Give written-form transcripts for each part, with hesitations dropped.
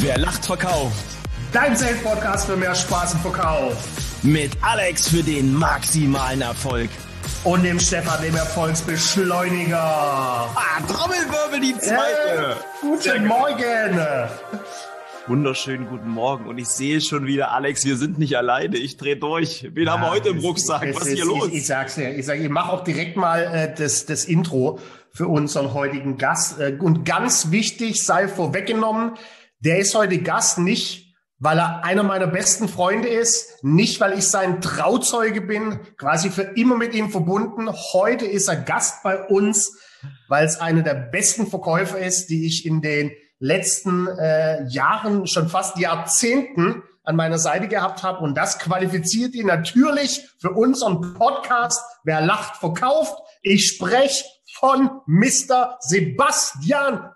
Wer lacht, verkauft. Dein Sales-Podcast für mehr Spaß im Verkauf. Mit Alex für den maximalen Erfolg. Und dem Stefan, dem Erfolgsbeschleuniger. Trommelwirbel, die zweite. Guten Morgen. Wunderschönen guten Morgen. Und ich sehe schon wieder, Alex, wir sind nicht alleine. Ich drehe durch. Wen haben wir heute im Rucksack? Was ist hier los? Ich sag's dir. Ich mache auch direkt mal das Intro für unseren heutigen Gast. Und ganz wichtig, sei vorweggenommen, der ist heute Gast nicht, weil er einer meiner besten Freunde ist, nicht, weil ich sein Trauzeuge bin, quasi für immer mit ihm verbunden. Heute ist er Gast bei uns, weil es einer der besten Verkäufer ist, die ich in den letzten Jahren, schon fast Jahrzehnten an meiner Seite gehabt habe. Und das qualifiziert ihn natürlich für unseren Podcast Wer lacht, verkauft. Ich spreche von Mr. Sebastian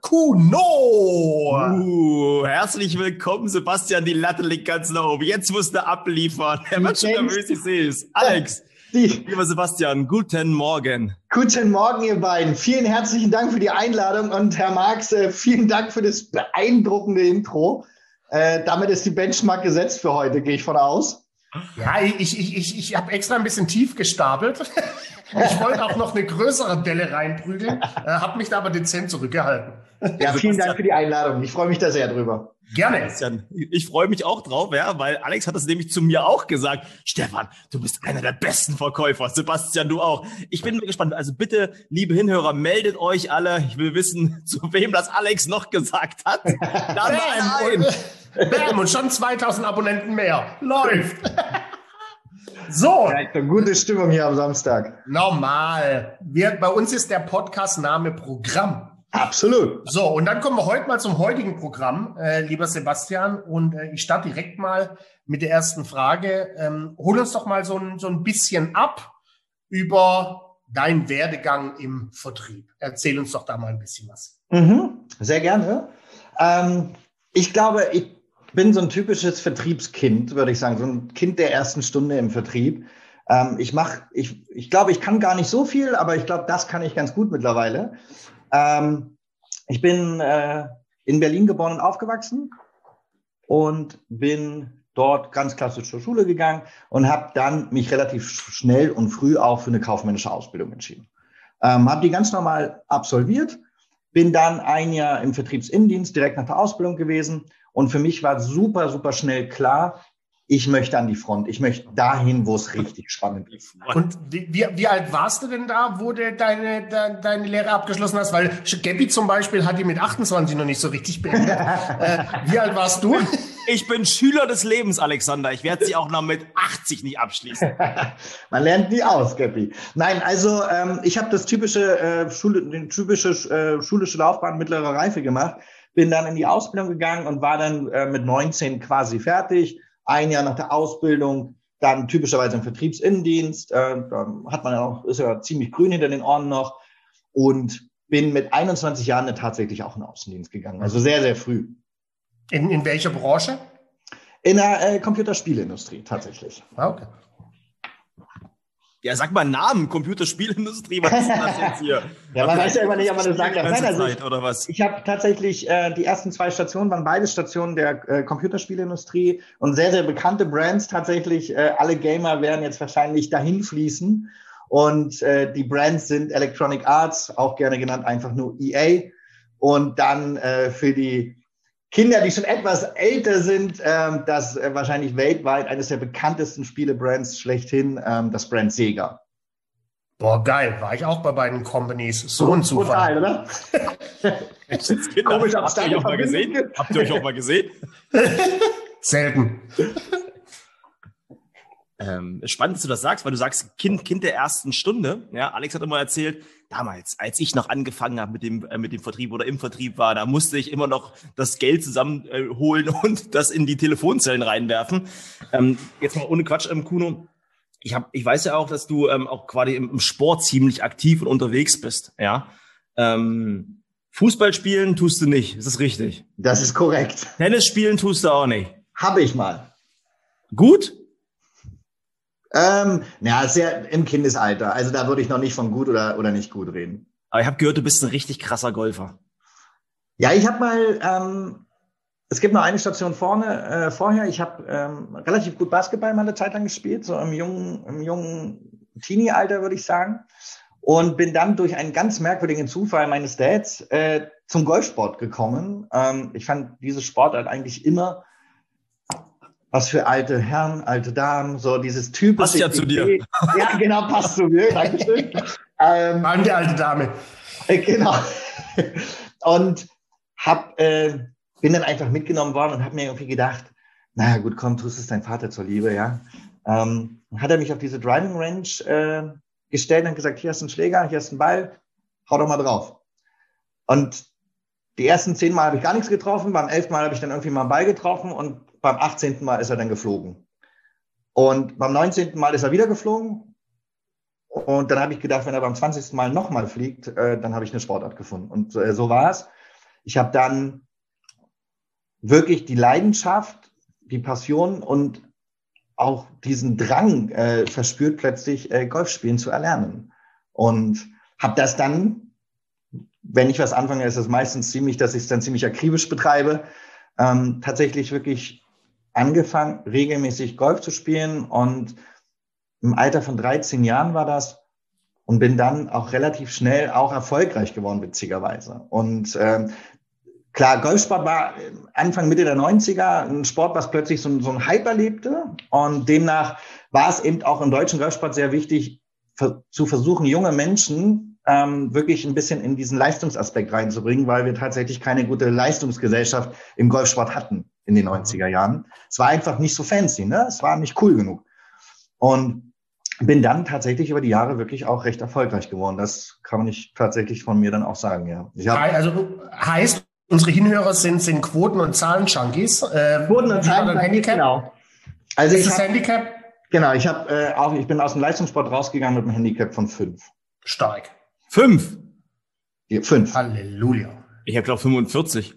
Kuno. Herzlich willkommen, Sebastian. Die Latte liegt ganz nah oben. Jetzt musst du abliefern. Er wird schon nervös, ich sehe es. Alex, lieber Sebastian, guten Morgen. Guten Morgen, ihr beiden. Vielen herzlichen Dank für die Einladung. Und Herr Marx, vielen Dank für das beeindruckende Intro. Damit ist die Benchmark gesetzt für heute, gehe ich von aus. Ja, ich habe extra ein bisschen tief gestapelt. Ich wollte auch noch eine größere Delle reinprügeln, habe mich da aber dezent zurückgehalten. Ja, vielen Dank für die Einladung. Ich freue mich da sehr drüber. Gerne. Ich freue mich auch drauf, ja, weil Alex hat das nämlich zu mir auch gesagt. Stefan, du bist einer der besten Verkäufer. Sebastian, du auch. Ich bin gespannt. Also bitte, liebe Hinhörer, meldet euch alle. Ich will wissen, zu wem das Alex noch gesagt hat. Bam, und schon 2000 Abonnenten mehr. Läuft. So. Ja, eine gute Stimmung hier am Samstag. Normal. Bei uns ist der Podcast-Name Programm. Absolut. So, und dann kommen wir heute mal zum heutigen Programm, lieber Sebastian. Und ich starte direkt mal mit der ersten Frage. Hol uns doch mal so ein bisschen ab über deinen Werdegang im Vertrieb. Erzähl uns doch da mal ein bisschen was. Sehr gerne. Ich glaube, ich bin so ein typisches Vertriebskind, würde ich sagen. So ein Kind der ersten Stunde im Vertrieb. Ich glaube, ich kann gar nicht so viel, aber ich glaube, das kann ich ganz gut mittlerweile. Ich bin in Berlin geboren und aufgewachsen und bin dort ganz klassisch zur Schule gegangen und habe dann mich relativ schnell und früh auch für eine kaufmännische Ausbildung entschieden. Habe die ganz normal absolviert, bin dann ein Jahr im Vertriebsinnendienst direkt nach der Ausbildung gewesen und für mich war super, super schnell klar, ich möchte an die Front. Ich möchte dahin, wo es richtig spannend ist. Und wie alt warst du denn da, wo du deine Lehre abgeschlossen hast? Weil Gabby zum Beispiel hat die mit 28 noch nicht so richtig beendet. Wie alt warst du? Ich bin Schüler des Lebens, Alexander. Ich werde sie auch noch mit 80 nicht abschließen. Man lernt nie aus, Gabby. Nein, also ich habe das typische schulische Laufbahn mittlere Reife gemacht. Bin dann in die Ausbildung gegangen und war dann mit 19 quasi fertig. Ein Jahr nach der Ausbildung, dann typischerweise im Vertriebsinnendienst, hat man ja auch, ist ja ziemlich grün hinter den Ohren noch und bin mit 21 Jahren dann tatsächlich auch in den Außendienst gegangen, also sehr, sehr früh. In welcher Branche? In der Computerspielindustrie tatsächlich. Okay. Ja, sag mal Namen, Computerspielindustrie, was ist denn das jetzt hier? Ja, man weiß ja immer nicht, ob man das sagt. Oder was? Ich habe tatsächlich, die ersten 2 Stationen waren beide Stationen der Computerspielindustrie und sehr, sehr bekannte Brands tatsächlich. Alle Gamer werden jetzt wahrscheinlich dahin fließen und die Brands sind Electronic Arts, auch gerne genannt einfach nur EA und dann für die Kinder, die schon etwas älter sind, das wahrscheinlich weltweit eines der bekanntesten Spielebrands schlechthin, das Brand Sega. Boah, geil. War ich auch bei beiden Companies. So ein Zufall. Total, oder? Komisch, habt ihr euch auch mal gesehen? Habt ihr euch auch mal gesehen? Selten. Spannend, dass du das sagst, weil du sagst, Kind der ersten Stunde. Ja, Alex hat immer erzählt, damals, als ich noch angefangen habe mit dem Vertrieb oder im Vertrieb war, da musste ich immer noch das Geld zusammenholen und das in die Telefonzellen reinwerfen. Jetzt mal ohne Quatsch, Kuno. Ich weiß ja auch, dass du auch quasi im Sport ziemlich aktiv und unterwegs bist. Ja. Fußball spielen tust du nicht, ist das richtig? Das ist korrekt. Tennis spielen tust du auch nicht. Habe ich mal. Gut? Sehr im Kindesalter. Also da würde ich noch nicht von gut oder nicht gut reden. Aber ich habe gehört, du bist ein richtig krasser Golfer. Ja, ich habe mal Es gibt noch eine Station vorher. Ich habe relativ gut Basketball mal eine Zeit lang gespielt, so im jungen Teenie-Alter, würde ich sagen. Und bin dann durch einen ganz merkwürdigen Zufall meines Dads zum Golfsport gekommen. Ich fand diese Sportart eigentlich immer was für alte Herren, alte Damen, so dieses typische. Passt ja zu dir. Ja, genau, passt zu mir. Dankeschön. Die alte Dame. Genau. Und bin dann einfach mitgenommen worden und habe mir irgendwie gedacht, naja gut, komm, tust es dein Vater zur Liebe, ja. Hat er mich auf diese Driving Range gestellt und gesagt, hier hast du einen Schläger, hier hast du einen Ball, hau doch mal drauf. Und die ersten 10 Mal habe ich gar nichts getroffen, beim 11. Mal habe ich dann irgendwie mal einen Ball getroffen und beim 18. Mal ist er dann geflogen. Und beim 19. Mal ist er wieder geflogen. Und dann habe ich gedacht, wenn er beim 20. Mal nochmal fliegt, dann habe ich eine Sportart gefunden. Und so war es. Ich habe dann wirklich die Leidenschaft, die Passion und auch diesen Drang verspürt, plötzlich Golfspielen zu erlernen. Und habe das dann, wenn ich was anfange, ist es meistens dass ich es dann ziemlich akribisch betreibe, tatsächlich wirklich angefangen, regelmäßig Golf zu spielen. Und im Alter von 13 Jahren war das und bin dann auch relativ schnell auch erfolgreich geworden, witzigerweise. Und klar, Golfsport war Anfang, Mitte der 90er ein Sport, was plötzlich so ein Hype erlebte. Und demnach war es eben auch im deutschen Golfsport sehr wichtig, zu versuchen, junge Menschen wirklich ein bisschen in diesen Leistungsaspekt reinzubringen, weil wir tatsächlich keine gute Leistungsgesellschaft im Golfsport hatten in den 90er Jahren. Es war einfach nicht so fancy, ne? Es war nicht cool genug. Und bin dann tatsächlich über die Jahre wirklich auch recht erfolgreich geworden. Das kann man nicht tatsächlich von mir dann auch sagen, ja. Also heißt, unsere Hinhörer sind Quoten- und Zahlen-Junkies. Quoten- und Zahlen-Handicap, genau. Also ist das Handicap? Genau, ich bin aus dem Leistungssport rausgegangen mit einem Handicap von 5. Stark. 5? Ja, 5. Halleluja. Ich habe, glaube 45.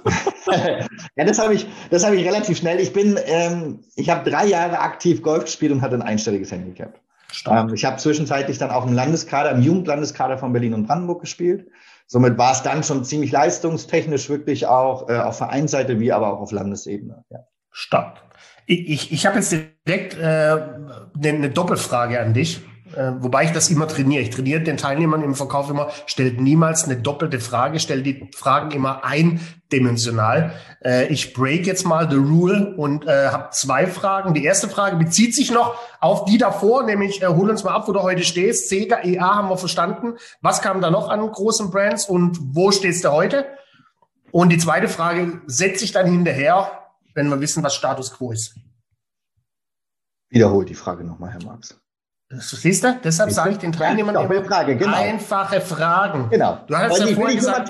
Ja, das habe ich relativ schnell. Ich habe 3 Jahre aktiv Golf gespielt und hatte ein einstelliges Handicap. Ich habe zwischenzeitlich dann auch im Jugendlandeskader von Berlin und Brandenburg gespielt. Somit war es dann schon ziemlich leistungstechnisch wirklich auch auf Vereinsseite wie aber auch auf Landesebene. Ja. Stark. Ich habe jetzt direkt eine Doppelfrage an dich. Wobei ich das immer trainiere. Ich trainiere den Teilnehmern im Verkauf immer, stellt niemals eine doppelte Frage, stellt die Fragen immer eindimensional. Ich break jetzt mal the rule und habe 2 Fragen. Die erste Frage bezieht sich noch auf die davor, nämlich hol uns mal ab, wo du heute stehst. Sega, EA haben wir verstanden. Was kam da noch an großen Brands und wo stehst du heute? Und die zweite Frage setze ich dann hinterher, wenn wir wissen, was Status Quo ist. Wiederholt die Frage nochmal, Herr Marx. Siehst du? Deshalb sage ich den Teilnehmern immer einfache Fragen. Genau. Du hattest ja vorher gesagt,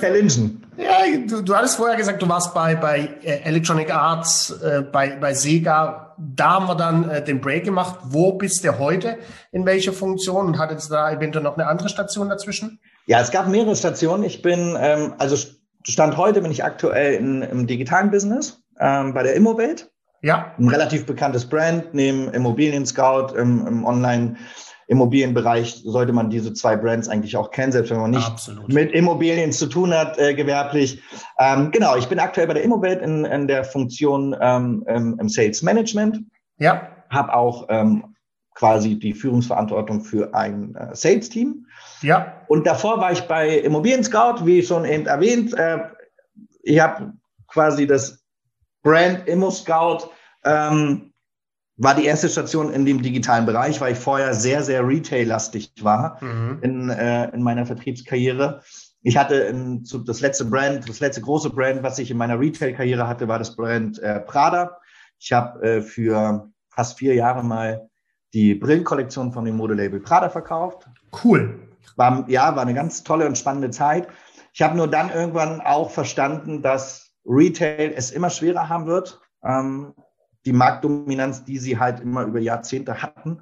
du hattest vorher gesagt, du warst bei Electronic Arts, bei Sega. Da haben wir dann den Break gemacht. Wo bist du heute? In welcher Funktion? Und hattest du da eventuell noch eine andere Station dazwischen? Ja, es gab mehrere Stationen. Ich bin, Stand heute bin ich aktuell im digitalen Business, bei der Immowelt. Ja. Ein relativ bekanntes Brand, neben Immobilien Scout, im Online-Immobilienbereich sollte man diese 2 Brands eigentlich auch kennen, selbst wenn man nicht mit Immobilien zu tun hat, gewerblich. Genau, ich bin aktuell bei der Immowelt in der Funktion im Sales Management. Ja. Habe auch quasi die Führungsverantwortung für ein Sales-Team. Ja. Und davor war ich bei Immobilien Scout, wie schon eben erwähnt. Ich habe quasi das Brand Immo Scout war die erste Station in dem digitalen Bereich, weil ich vorher sehr, sehr Retail-lastig war in meiner Vertriebskarriere. Ich hatte das letzte große Brand, was ich in meiner Retail-Karriere hatte, war das Brand Prada. Ich habe für fast 4 Jahre mal die Brillenkollektion von dem Modelabel Prada verkauft. Cool. War eine ganz tolle und spannende Zeit. Ich habe nur dann irgendwann auch verstanden, dass Retail es immer schwerer haben wird. Die Marktdominanz, die sie halt immer über Jahrzehnte hatten,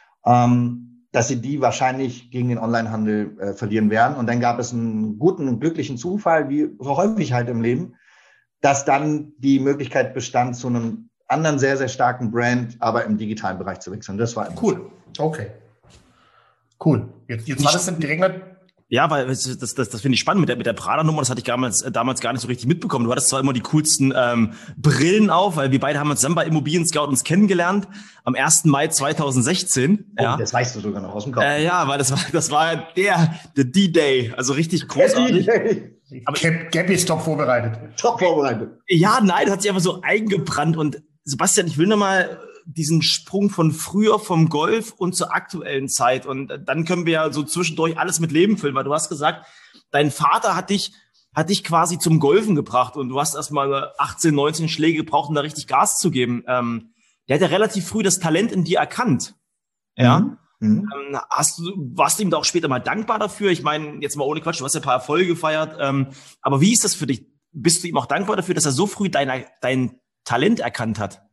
dass sie die wahrscheinlich gegen den Onlinehandel verlieren werden. Und dann gab es einen guten und glücklichen Zufall, wie so häufig halt im Leben, dass dann die Möglichkeit bestand, zu einem anderen sehr, sehr starken Brand, aber im digitalen Bereich zu wechseln. Das war cool. Okay. Cool. Jetzt war das dann direkt Ja, weil das finde ich spannend mit der Prada-Nummer. Das hatte ich damals gar nicht so richtig mitbekommen. Du hattest zwar immer die coolsten Brillen auf, weil wir beide haben uns zusammen bei Immobilien Scout uns kennengelernt am 1. Mai 2016. Oh, ja. Das weißt du sogar noch aus dem Kopf. Ja, weil das war der D-Day, also richtig großartig. Aber Gabby ist top vorbereitet. Top vorbereitet. Ja, nein, das hat sich einfach so eingebrannt. Und Sebastian, ich will nochmal diesen Sprung von früher vom Golf und zur aktuellen Zeit. Und dann können wir ja so zwischendurch alles mit Leben füllen, weil du hast gesagt, dein Vater hat dich quasi zum Golfen gebracht und du hast erstmal 18, 19 Schläge gebraucht, um da richtig Gas zu geben. Der hat ja relativ früh das Talent in dir erkannt. Ja. Mhm. Warst du ihm da auch später mal dankbar dafür? Ich meine, jetzt mal ohne Quatsch, du hast ja ein paar Erfolge gefeiert. Aber wie ist das für dich? Bist du ihm auch dankbar dafür, dass er so früh dein Talent erkannt hat?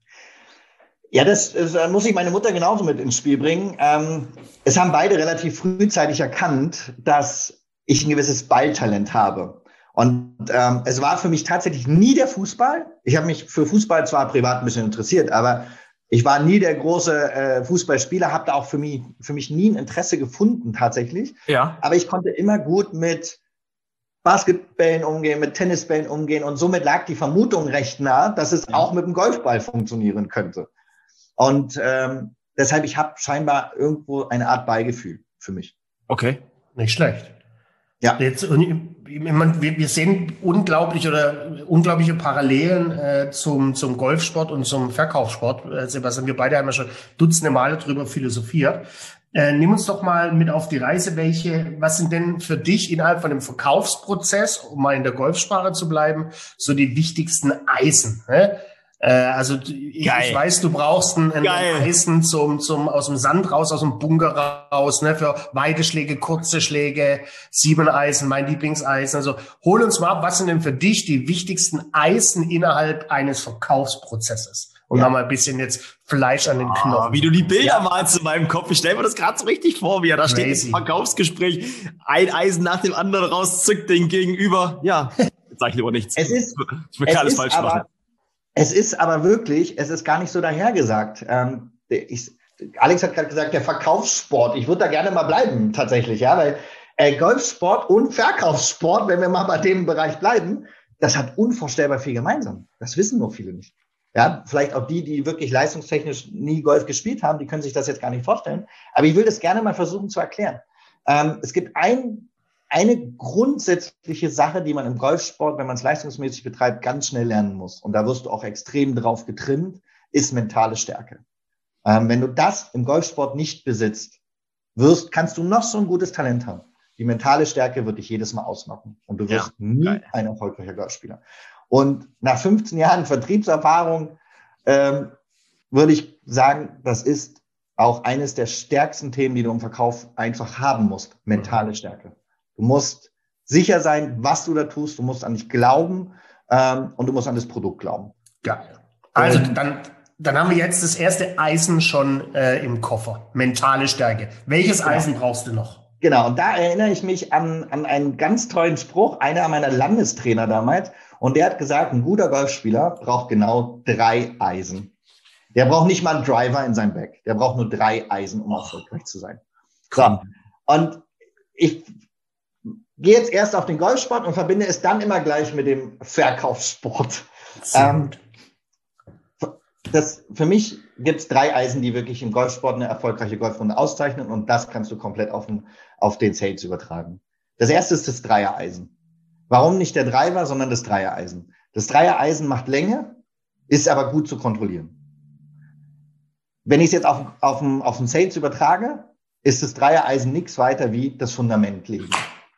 Ja, das muss ich meine Mutter genauso mit ins Spiel bringen. Es haben beide relativ frühzeitig erkannt, dass ich ein gewisses Balltalent habe. Und es war für mich tatsächlich nie der Fußball. Ich habe mich für Fußball zwar privat ein bisschen interessiert, aber ich war nie der große Fußballspieler, habe da auch für mich nie ein Interesse gefunden tatsächlich. Ja. Aber ich konnte immer gut mit Basketballen umgehen, mit Tennisbällen umgehen und somit lag die Vermutung recht nah, dass es auch mit dem Golfball funktionieren könnte. Und deshalb, ich habe scheinbar irgendwo eine Art Beigefühl für mich. Okay. Nicht schlecht. Ja. Jetzt, wir sehen unglaubliche Parallelen zum Golfsport und zum Verkaufssport. Sebastian, wir beide haben ja schon dutzende Male drüber philosophiert. Nimm uns doch mal mit auf die Reise. Was sind denn für dich innerhalb von dem Verkaufsprozess, um mal in der Golfsprache zu bleiben, so die wichtigsten Eisen? Also ich weiß, du brauchst ein Eisen aus dem Sand raus, aus dem Bunker raus, ne, für weite Schläge, kurze Schläge, 7 Eisen, mein Lieblingseisen. Also hol uns mal ab, was sind denn für dich die wichtigsten Eisen innerhalb eines Verkaufsprozesses? Und noch mal ein bisschen jetzt Fleisch an den Knochen. Wie du die Bilder malst in meinem Kopf. Ich stelle mir das gerade so richtig vor, wie er da steht im Verkaufsgespräch, ein Eisen nach dem anderen rauszückt, den Gegenüber. Ja, jetzt sag ich lieber nichts. Ich will alles falsch machen. Es ist aber wirklich, es ist gar nicht so dahergesagt. Alex hat gerade gesagt, der Verkaufssport. Ich würde da gerne mal bleiben, tatsächlich, ja, weil Golfsport und Verkaufssport, wenn wir mal bei dem Bereich bleiben, das hat unvorstellbar viel gemeinsam. Das wissen nur viele nicht. Ja, vielleicht auch die wirklich leistungstechnisch nie Golf gespielt haben, die können sich das jetzt gar nicht vorstellen. Aber ich will das gerne mal versuchen zu erklären. Es gibt eine grundsätzliche Sache, die man im Golfsport, wenn man es leistungsmäßig betreibt, ganz schnell lernen muss. Und da wirst du auch extrem drauf getrimmt, ist mentale Stärke. Wenn du das im Golfsport nicht besitzt, kannst du noch so ein gutes Talent haben. Die mentale Stärke wird dich jedes Mal ausmachen. Und du wirst nie ein erfolgreicher Golfspieler. Und nach 15 Jahren Vertriebserfahrung würde ich sagen, das ist auch eines der stärksten Themen, die du im Verkauf einfach haben musst. Mentale Stärke. Du musst sicher sein, was du da tust. Du musst an dich glauben und du musst an das Produkt glauben. Ja. Also dann haben wir jetzt das erste Eisen schon im Koffer. Mentale Stärke. Welches Eisen brauchst du noch? Genau. Und da erinnere ich mich an einen ganz tollen Spruch, einer meiner Landestrainer damals. Und der hat gesagt, ein guter Golfspieler braucht genau 3 Eisen. Der braucht nicht mal einen Driver in seinem Bag. Der braucht nur 3 Eisen, um erfolgreich zu sein. So. Und ich gehe jetzt erst auf den Golfsport und verbinde es dann immer gleich mit dem Verkaufssport. Für mich gibt es 3 Eisen, die wirklich im Golfsport eine erfolgreiche Golfrunde auszeichnen und das kannst du komplett auf den Sales übertragen. Das erste ist das Dreiereisen. Warum nicht der Driver, sondern das Dreiereisen? Das Dreiereisen macht Länge, ist aber gut zu kontrollieren. Wenn ich es jetzt auf den Sales übertrage, ist das Dreiereisen nichts weiter wie das Fundament legen.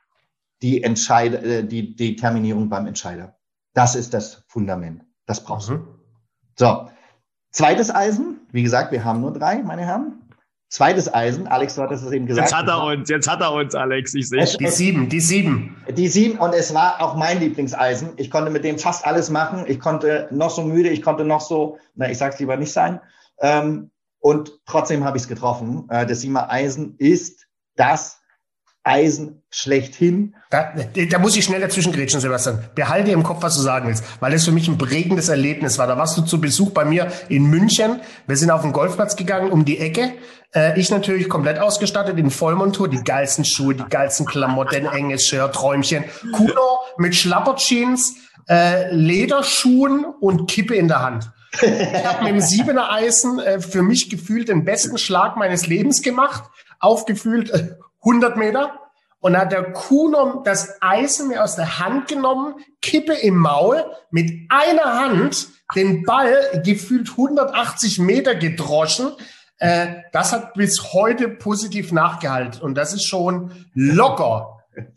Die Terminierung beim Entscheider. Das ist das Fundament. Das brauchst du. So. Zweites Eisen. Wie gesagt, wir haben nur 3, meine Herren. Zweites Eisen. Alex, du hattest es eben gesagt. Jetzt hat er uns, Alex. Ich sehe. Die 7. Die 7. Und es war auch mein Lieblingseisen. Ich konnte mit dem fast alles machen. Ich konnte noch so müde. Ich konnte noch so, ich sag's lieber nicht sein. Und trotzdem habe ich es getroffen. Das 7er Eisen ist das Eisen schlechthin. Da muss ich schnell dazwischen grätschen, Sebastian. Behalte im Kopf, was du sagen willst, weil es für mich ein prägendes Erlebnis war. Da warst du zu Besuch bei mir in München. Wir sind auf den Golfplatz gegangen, um die Ecke. Ich natürlich komplett ausgestattet in Vollmontur, die geilsten Schuhe, die geilsten Klamotten, enges Shirt, Träumchen. Kuno mit Schlapperjeans, Lederschuhen und Kippe in der Hand. Ich habe mit dem 7er Eisen für mich gefühlt den besten Schlag meines Lebens gemacht, aufgefühlt 100 Meter. Und dann hat der Kuno das Eisen mir aus der Hand genommen, Kippe im Maul, mit einer Hand den Ball gefühlt 180 Meter gedroschen. Das hat bis heute positiv nachgehalten. Und das ist schon locker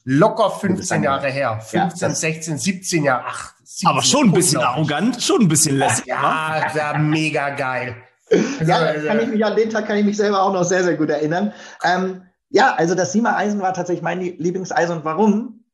15 Jahre her. 15, 16, 17 Jahre. 17, aber schon ein bisschen arrogant, schon ein bisschen lässig. Ja, mega geil. Ja, an den Tag kann ich mich selber auch noch sehr, sehr gut erinnern. Ja, also das 7er Eisen war tatsächlich mein Lieblingseisen. Und warum?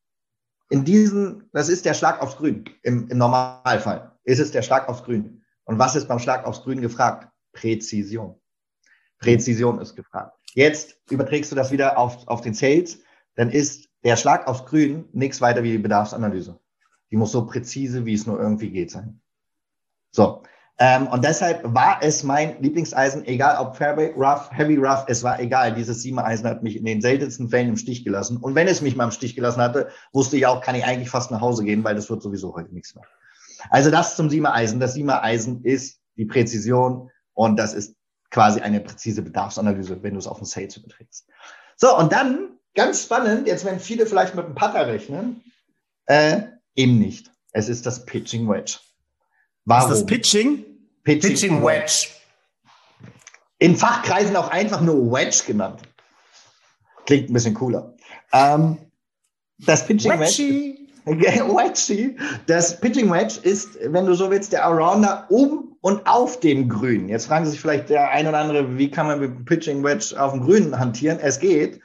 Das ist der Schlag aufs Grün. Im Normalfall ist es der Schlag aufs Grün. Und was ist beim Schlag aufs Grün gefragt? Präzision. Präzision ist gefragt. Jetzt überträgst du das wieder auf den Sales, dann ist der Schlag aufs Grün nichts weiter wie die Bedarfsanalyse. Die muss so präzise, wie es nur irgendwie geht, sein. So. Und deshalb war es mein Lieblingseisen, egal ob Fairway, Rough, Heavy Rough, es war egal. Dieses 7er Eisen hat mich in den seltensten Fällen im Stich gelassen. Und wenn es mich mal im Stich gelassen hatte, wusste ich auch, kann ich eigentlich fast nach Hause gehen, weil das wird sowieso heute nichts mehr. Also das zum 7er Eisen. Das 7er Eisen ist die Präzision und das ist quasi eine präzise Bedarfsanalyse, wenn du es auf den Sales überträgst. So, und dann, ganz spannend, jetzt wenn viele vielleicht mit dem Putter rechnen, eben nicht. Es ist das Pitching Wedge. Warum? Ist das Pitching? Pitching Wedge. In Fachkreisen auch einfach nur Wedge genannt. Klingt ein bisschen cooler. Das Pitching Wedge. Wedge. Das Pitching Wedge ist, wenn du so willst, der Allrounder und auf dem Grün. Jetzt fragen sich vielleicht der ein oder andere, wie kann man mit dem Pitching Wedge auf dem Grün hantieren? Es geht.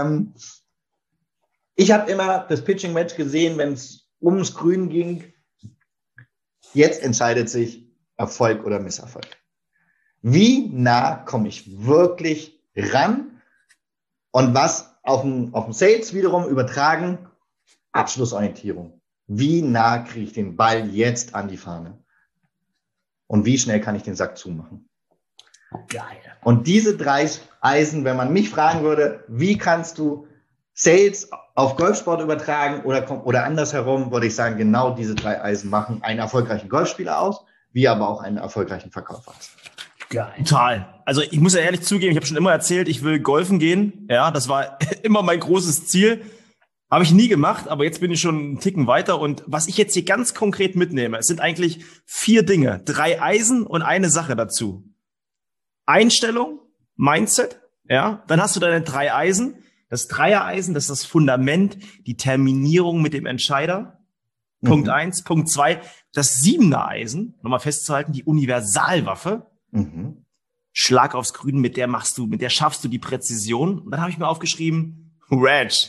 Ich habe immer das Pitching Wedge gesehen, wenn es ums Grün ging. Jetzt entscheidet sich Erfolg oder Misserfolg. Wie nah komme ich wirklich ran? Und was auf dem Sales wiederum übertragen? Abschlussorientierung. Wie nah kriege ich den Ball jetzt an die Fahne? Und wie schnell kann ich den Sack zumachen? Geil. Und diese 3 Eisen, wenn man mich fragen würde, wie kannst du Sales auf Golfsport übertragen oder andersherum, würde ich sagen, genau diese 3 Eisen machen einen erfolgreichen Golfspieler aus, wie aber auch einen erfolgreichen Verkäufer. Geil. Total. Also ich muss ja ehrlich zugeben, ich habe schon immer erzählt, ich will golfen gehen. Ja, das war immer mein großes Ziel. Habe ich nie gemacht, aber jetzt bin ich schon einen Ticken weiter. Und was ich jetzt hier ganz konkret mitnehme, es sind eigentlich 4 Dinge. 3 Eisen und eine Sache dazu. Einstellung, Mindset, ja. Dann hast du deine 3 Eisen. Das 3er Eisen, das ist das Fundament, die Terminierung mit dem Entscheider. Punkt 1. Punkt 2, das 7er Eisen, nochmal festzuhalten, die Universalwaffe. Schlag aufs Grün, mit der schaffst du die Präzision. Und dann habe ich mir aufgeschrieben, Wedge.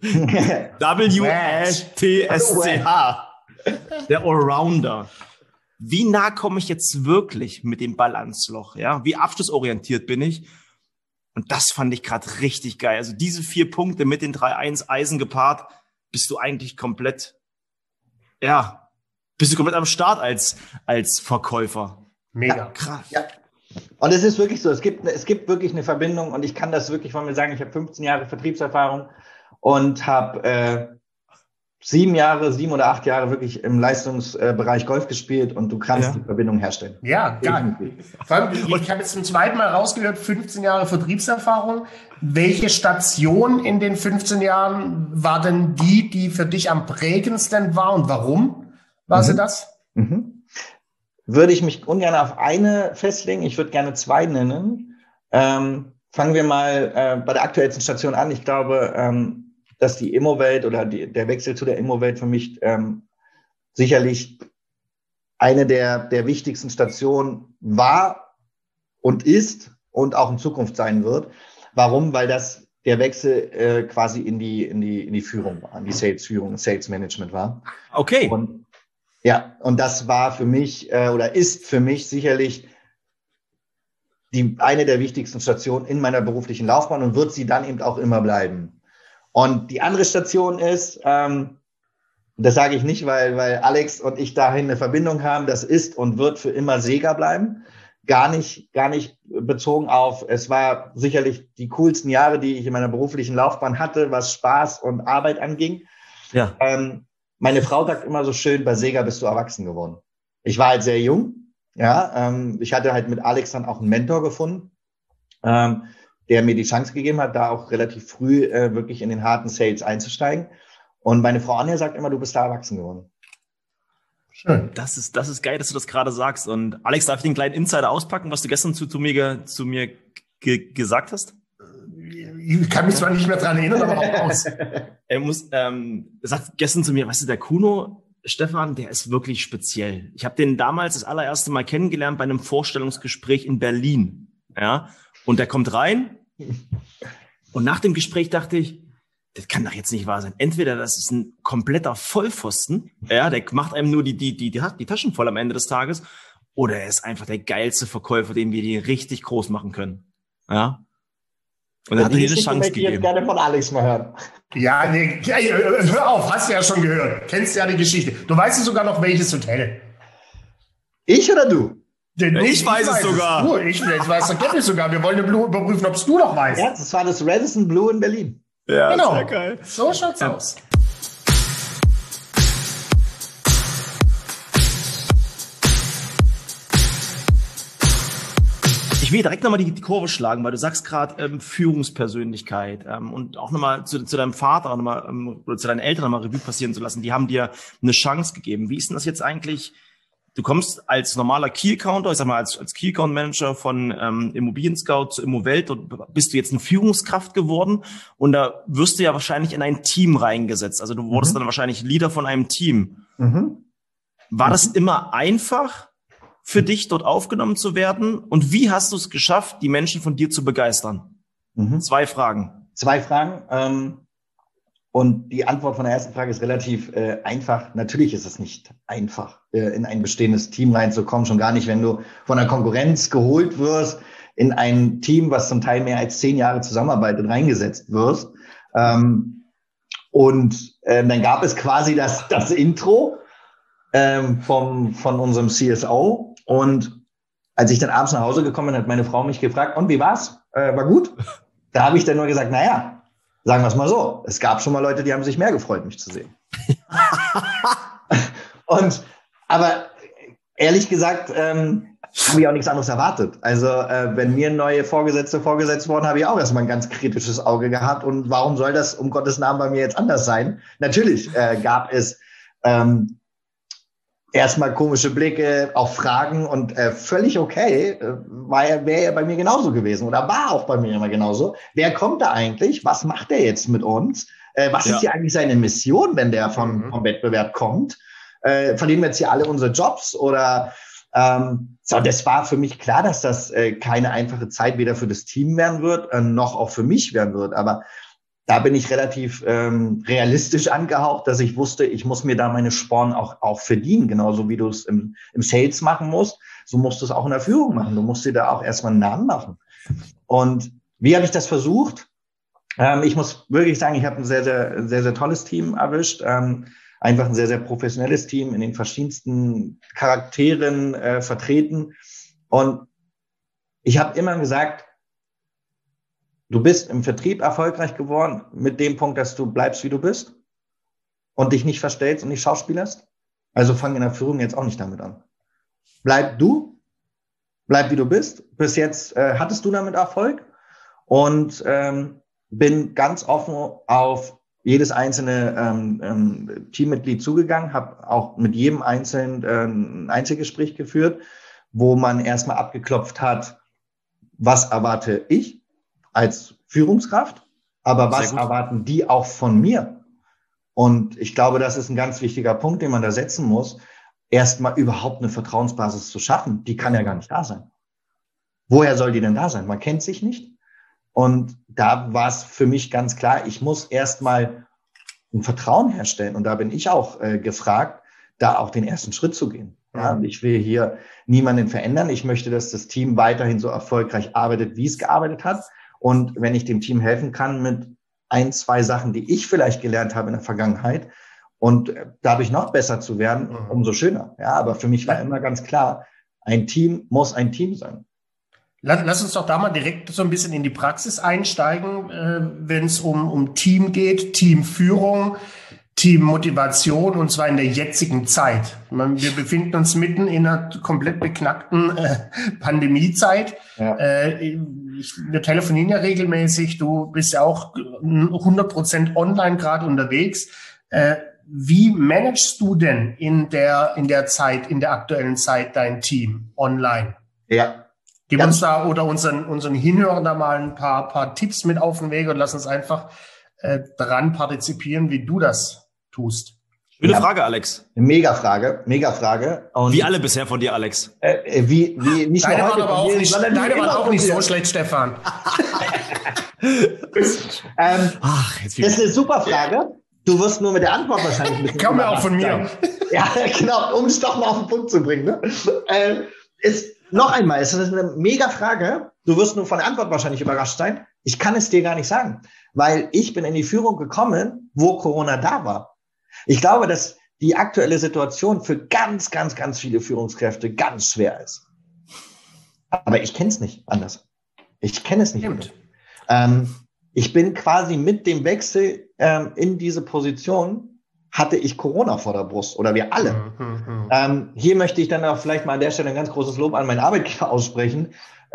W-S-T-S-C-H. Der Allrounder. Wie nah komme ich jetzt wirklich mit dem Ball ans Loch? Ja? Wie abschlussorientiert bin ich? Und das fand ich gerade richtig geil. Also diese 4 Punkte mit den 3 Eisen gepaart, bist du eigentlich komplett am Start als Verkäufer. Mega. Ja, krass. Ja. Und es ist wirklich so, es gibt wirklich eine Verbindung und ich kann das wirklich von mir sagen, ich habe 15 Jahre Vertriebserfahrung und habe 7 oder 8 Jahre wirklich im Leistungsbereich Golf gespielt und du kannst die Verbindung herstellen. Ja, geil. Vor allem, ich habe jetzt zum zweiten Mal rausgehört, 15 Jahre Vertriebserfahrung. Welche Station in den 15 Jahren war denn die für dich am prägendsten war und warum war sie das? Würde ich mich ungern auf eine festlegen. Ich würde gerne 2 nennen. Fangen wir mal bei der aktuellsten Station an. Ich glaube, dass die Immowelt oder der Wechsel zu der Immowelt für mich sicherlich eine der wichtigsten Stationen war und ist und auch in Zukunft sein wird. Warum? Weil das der Wechsel quasi in die Führung war, in die Sales-Führung, Sales-Management war. Okay. Und das war für mich oder ist für mich sicherlich eine der wichtigsten Stationen in meiner beruflichen Laufbahn und wird sie dann eben auch immer bleiben. Und die andere Station ist, das sage ich nicht, weil Alex und ich dahin eine Verbindung haben, das ist und wird für immer Sega bleiben. Gar nicht bezogen auf, es war sicherlich die coolsten Jahre, die ich in meiner beruflichen Laufbahn hatte, was Spaß und Arbeit anging. Ja. Meine Frau sagt immer so schön, bei Sega bist du erwachsen geworden. Ich war halt sehr jung, ja. Ich hatte halt mit Alex dann auch einen Mentor gefunden, der mir die Chance gegeben hat, da auch relativ früh wirklich in den harten Sales einzusteigen. Und meine Frau Anja sagt immer, du bist da erwachsen geworden. Schön. Das ist geil, dass du das gerade sagst. Und Alex, darf ich den kleinen Insider auspacken, was du gestern zu mir gesagt hast? Ich kann mich zwar nicht mehr dran erinnern, aber auch aus. Er sagt gestern zu mir, weißt du, der Kuno, Stefan, der ist wirklich speziell. Ich habe den damals das allererste Mal kennengelernt bei einem Vorstellungsgespräch in Berlin. Ja, und der kommt rein und nach dem Gespräch dachte ich, das kann doch jetzt nicht wahr sein. Entweder das ist ein kompletter Vollpfosten, ja, der macht einem nur die Taschen voll am Ende des Tages, oder er ist einfach der geilste Verkäufer, den wir die richtig groß machen können. Ja. Und er hat dir eine Chance gegeben. Ich gerne von Alex mal hören. Ja, nee, hör auf, hast du ja schon gehört. Kennst ja die Geschichte. Du weißt sogar noch, welches Hotel. Ich oder du? Ich weiß es sogar. Ich weiß es, kenn ich sogar. Wir wollen überprüfen, ob es du noch weißt. Ja, das war das Radisson Blu in Berlin. Ja, genau. Sehr geil. So schaut's aus. Ich will direkt nochmal die Kurve schlagen, weil du sagst gerade Führungspersönlichkeit und auch nochmal zu deinem Vater oder zu deinen Eltern nochmal Revue passieren zu lassen. Die haben dir eine Chance gegeben. Wie ist denn das jetzt eigentlich? Du kommst als normaler Key-Accounter, ich sag mal als Key-Account-Manager von Immobilien-Scout zu Immowelt und bist du jetzt eine Führungskraft geworden und da wirst du ja wahrscheinlich in ein Team reingesetzt. Also du wurdest dann wahrscheinlich Leader von einem Team. War das immer einfach für dich, dort aufgenommen zu werden? Und wie hast du es geschafft, die Menschen von dir zu begeistern? 2 Fragen. 2 Fragen. Und die Antwort von der ersten Frage ist relativ einfach. Natürlich ist es nicht einfach, in ein bestehendes Team reinzukommen, schon gar nicht, wenn du von der Konkurrenz geholt wirst, in ein Team, was zum Teil mehr als 10 Jahre zusammenarbeitet, reingesetzt wirst. Und dann gab es quasi das Intro von unserem CSO. Und als ich dann abends nach Hause gekommen bin, hat meine Frau mich gefragt, und wie war's? War gut? Da habe ich dann nur gesagt, naja, sagen wir es mal so, es gab schon mal Leute, die haben sich mehr gefreut, mich zu sehen. Aber ehrlich gesagt, habe ich auch nichts anderes erwartet. Also wenn mir neue Vorgesetzte vorgesetzt wurden, habe ich auch erstmal ein ganz kritisches Auge gehabt. Und warum soll das um Gottes Namen bei mir jetzt anders sein? Natürlich gab es erstmal komische Blicke, auch Fragen und völlig okay, wäre ja bei mir genauso gewesen oder war auch bei mir immer genauso. Wer kommt da eigentlich? Was macht der jetzt mit uns? Was ist hier eigentlich seine Mission, wenn der vom Wettbewerb kommt? Verlieren wir jetzt hier alle unsere Jobs? Oder das war für mich klar, dass das keine einfache Zeit weder für das Team werden wird, noch auch für mich werden wird. Aber da bin ich relativ realistisch angehaucht, dass ich wusste, ich muss mir da meine Sporen auch verdienen. Genauso wie du es im Sales machen musst, so musst du es auch in der Führung machen. Du musst dir da auch erstmal einen Namen machen. Und wie habe ich das versucht? Ich muss wirklich sagen, ich habe ein sehr, sehr, sehr, sehr tolles Team erwischt. Einfach ein sehr, sehr professionelles Team in den verschiedensten Charakteren vertreten. Und ich habe immer gesagt, du bist im Vertrieb erfolgreich geworden mit dem Punkt, dass du bleibst, wie du bist und dich nicht verstellst und nicht schauspielerst. Also fang in der Führung jetzt auch nicht damit an. Bleib du, bleib wie du bist. Bis jetzt hattest du damit Erfolg und bin ganz offen auf jedes einzelne Teammitglied zugegangen, habe auch mit jedem Einzelnen ein Einzelgespräch geführt, wo man erstmal abgeklopft hat, was erwarte ich als Führungskraft, aber was erwarten die auch von mir? Und ich glaube, das ist ein ganz wichtiger Punkt, den man da setzen muss, erstmal überhaupt eine Vertrauensbasis zu schaffen. Die kann ja gar nicht da sein. Woher soll die denn da sein? Man kennt sich nicht. Und da war es für mich ganz klar, ich muss erstmal ein Vertrauen herstellen. Und da bin ich auch gefragt, da auch den ersten Schritt zu gehen. Ja, und ich will hier niemanden verändern. Ich möchte, dass das Team weiterhin so erfolgreich arbeitet, wie es gearbeitet hat. Und wenn ich dem Team helfen kann mit ein, zwei Sachen, die ich vielleicht gelernt habe in der Vergangenheit und dadurch noch besser zu werden, umso schöner. Ja, aber für mich war immer ganz klar, ein Team muss ein Team sein. Lass uns doch da mal direkt so ein bisschen in die Praxis einsteigen, wenn es um Team geht, Teamführung, Teammotivation, und zwar in der jetzigen Zeit. Wir befinden uns mitten in einer komplett beknackten Pandemiezeit. Ja. Wir telefonieren ja regelmäßig. Du bist ja auch 100% online gerade unterwegs. Wie managst du denn in der aktuellen Zeit dein Team online? Ja. Gib uns da oder unseren Hinhörern da mal ein paar Tipps mit auf den Weg und lass uns einfach daran partizipieren, wie du das tust. Schöne Frage, Alex. Mega Frage. Und wie alle bisher von dir, Alex. Wie nicht deine nur heute waren aber auch nicht, deine waren auch nicht so schlecht, Stefan. Das ist eine super Frage. Du wirst nur mit der Antwort wahrscheinlich ein bisschen. Kommt ja auch von mir. Ja, genau, um es doch mal auf den Punkt zu bringen. Ne? Noch einmal, es ist eine mega Frage. Du wirst nur von der Antwort wahrscheinlich überrascht sein. Ich kann es dir gar nicht sagen, weil ich bin in die Führung gekommen, wo Corona da war. Ich glaube, dass die aktuelle Situation für ganz, ganz, ganz viele Führungskräfte ganz schwer ist. Aber ich kenne es nicht anders. Ich kenne es nicht anders. Ich bin quasi mit dem Wechsel in diese Position, hatte ich Corona vor der Brust oder wir alle. Hier möchte ich dann auch vielleicht mal an der Stelle ein ganz großes Lob an meinen Arbeitgeber aussprechen.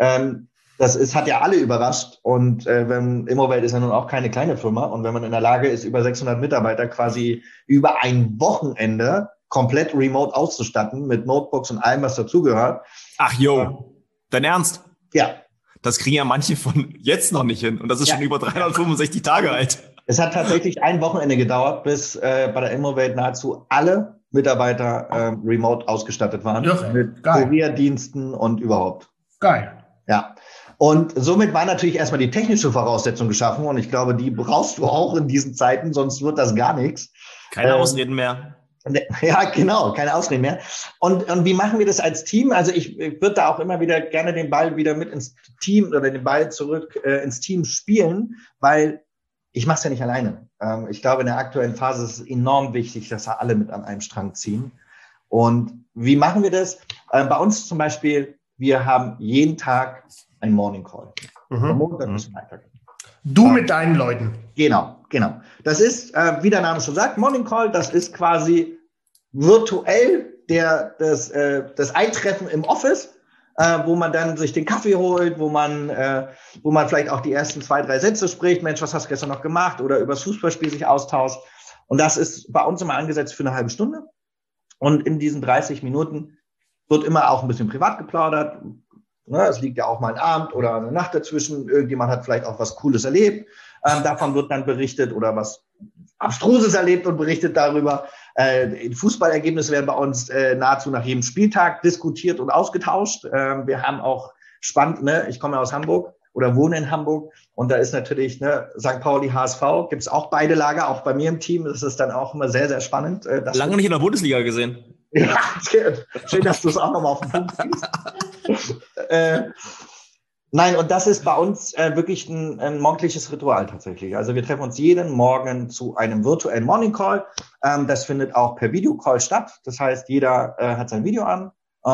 Hat ja alle überrascht und Immowelt ist ja nun auch keine kleine Firma und wenn man in der Lage ist, über 600 Mitarbeiter quasi über ein Wochenende komplett remote auszustatten mit Notebooks und allem, was dazugehört. Ach jo, dein Ernst? Ja. Das kriegen ja manche von jetzt noch nicht hin und das ist schon über 365 Tage alt. Es hat tatsächlich ein Wochenende gedauert, bis bei der Immowelt nahezu alle Mitarbeiter remote ausgestattet waren. Ja, mit geil. Kurierdiensten und überhaupt. Geil. Ja. Und somit war natürlich erstmal die technische Voraussetzung geschaffen und ich glaube, die brauchst du auch in diesen Zeiten, sonst wird das gar nichts. Keine Ausreden mehr. Ja, genau, keine Ausreden mehr. Und wie machen wir das als Team? Also ich würde da auch immer wieder gerne den Ball wieder mit ins Team oder den Ball zurück ins Team spielen, weil ich mache es ja nicht alleine. Ich glaube, in der aktuellen Phase ist es enorm wichtig, dass da alle mit an einem Strang ziehen. Und wie machen wir das? Bei uns zum Beispiel, wir haben jeden Tag ein Morning Call. Von Montag bis Freitag. Du mit deinen Leuten. Genau. Das ist, wie der Name schon sagt, Morning Call, das ist quasi virtuell das Eintreffen im Office, wo man dann sich den Kaffee holt, wo man vielleicht auch die ersten 2, 3 Sätze spricht, Mensch, was hast du gestern noch gemacht, oder über das Fußballspiel sich austauscht. Und das ist bei uns immer angesetzt für eine halbe Stunde. Und in diesen 30 Minuten wird immer auch ein bisschen privat geplaudert. Es liegt ja auch mal ein Abend oder eine Nacht dazwischen. Irgendjemand hat vielleicht auch was Cooles erlebt. Davon wird dann berichtet oder was Abstruses erlebt und berichtet darüber. Fußballergebnisse werden bei uns nahezu nach jedem Spieltag diskutiert und ausgetauscht. Wir haben auch spannend, ich komme aus Hamburg oder wohne in Hamburg und da ist natürlich St. Pauli, HSV, gibt es auch beide Lager, auch bei mir im Team. Das ist dann auch immer sehr, sehr spannend. Lange nicht in der Bundesliga gesehen. Ja, schön, dass du es auch nochmal auf den Punkt siehst. Nein, und das ist bei uns wirklich ein morgendliches Ritual tatsächlich. Also wir treffen uns jeden Morgen zu einem virtuellen Morning Call. Das findet auch per Videocall statt. Das heißt, jeder hat sein Video an.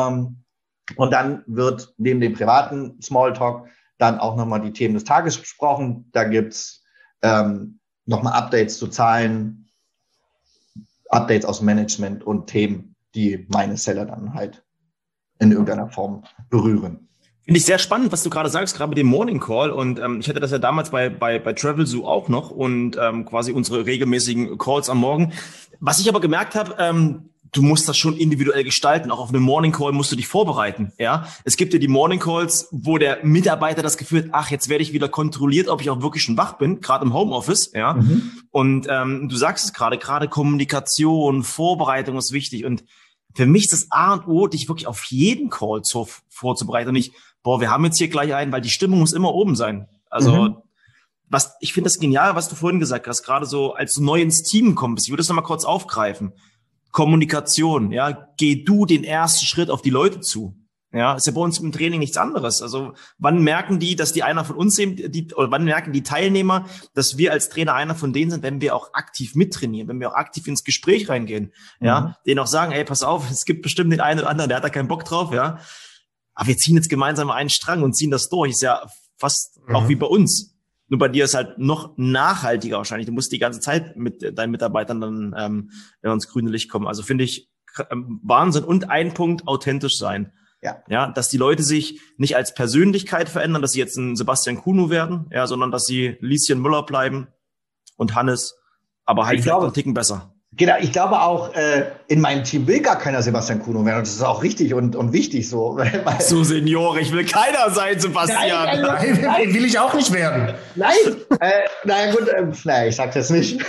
Und dann wird neben dem privaten Smalltalk dann auch nochmal die Themen des Tages besprochen. Da gibt's nochmal Updates zu Zahlen, Updates aus dem Management und Themen, die meine Seller dann halt in irgendeiner Form berühren. Finde ich sehr spannend, was du gerade sagst, gerade mit dem Morning Call. Und ich hatte das ja damals bei Travel Zoo auch noch und quasi unsere regelmäßigen Calls am Morgen. Was ich aber gemerkt habe, du musst das schon individuell gestalten. Auch auf einem Morning Call musst du dich vorbereiten. Ja, es gibt ja die Morning Calls, wo der Mitarbeiter das Gefühl hat, ach, jetzt werde ich wieder kontrolliert, ob ich auch wirklich schon wach bin, gerade im Homeoffice. Ja, und du sagst es gerade Kommunikation, Vorbereitung ist wichtig. Und für mich ist das A und O, dich wirklich auf jeden Call vorzubereiten und nicht, wir haben jetzt hier gleich einen, weil die Stimmung muss immer oben sein. Also, ich finde das genial, was du vorhin gesagt hast, gerade so, als du neu ins Team kommst. Ich würde das nochmal kurz aufgreifen. Kommunikation, ja. Geh du den ersten Schritt auf die Leute zu. Ja, ist ja bei uns im Training nichts anderes. Also wann merken die, dass die einer von uns sind, oder wann merken die Teilnehmer, dass wir als Trainer einer von denen sind, wenn wir auch aktiv mittrainieren, wenn wir auch aktiv ins Gespräch reingehen, ja, denen auch sagen, ey, pass auf, es gibt bestimmt den einen oder anderen, der hat da keinen Bock drauf, ja. Aber wir ziehen jetzt gemeinsam einen Strang und ziehen das durch. Ist ja fast auch wie bei uns. Nur bei dir ist halt noch nachhaltiger wahrscheinlich. Du musst die ganze Zeit mit deinen Mitarbeitern dann ins grüne Licht kommen. Also finde ich Wahnsinn. Und ein Punkt, authentisch sein. Ja, dass die Leute sich nicht als Persönlichkeit verändern, dass sie jetzt ein Sebastian Kuno werden, ja, sondern dass sie Lieschen Müller bleiben und Hannes, aber halt vielleicht einen Ticken besser. Genau, ich glaube auch, in meinem Team will gar keiner Sebastian Kuno werden. Und das ist auch richtig und wichtig so. So, Senior, ich will keiner sein, Sebastian. Nein, will ich auch nicht werden. Nein, naja gut, ich sag das nicht.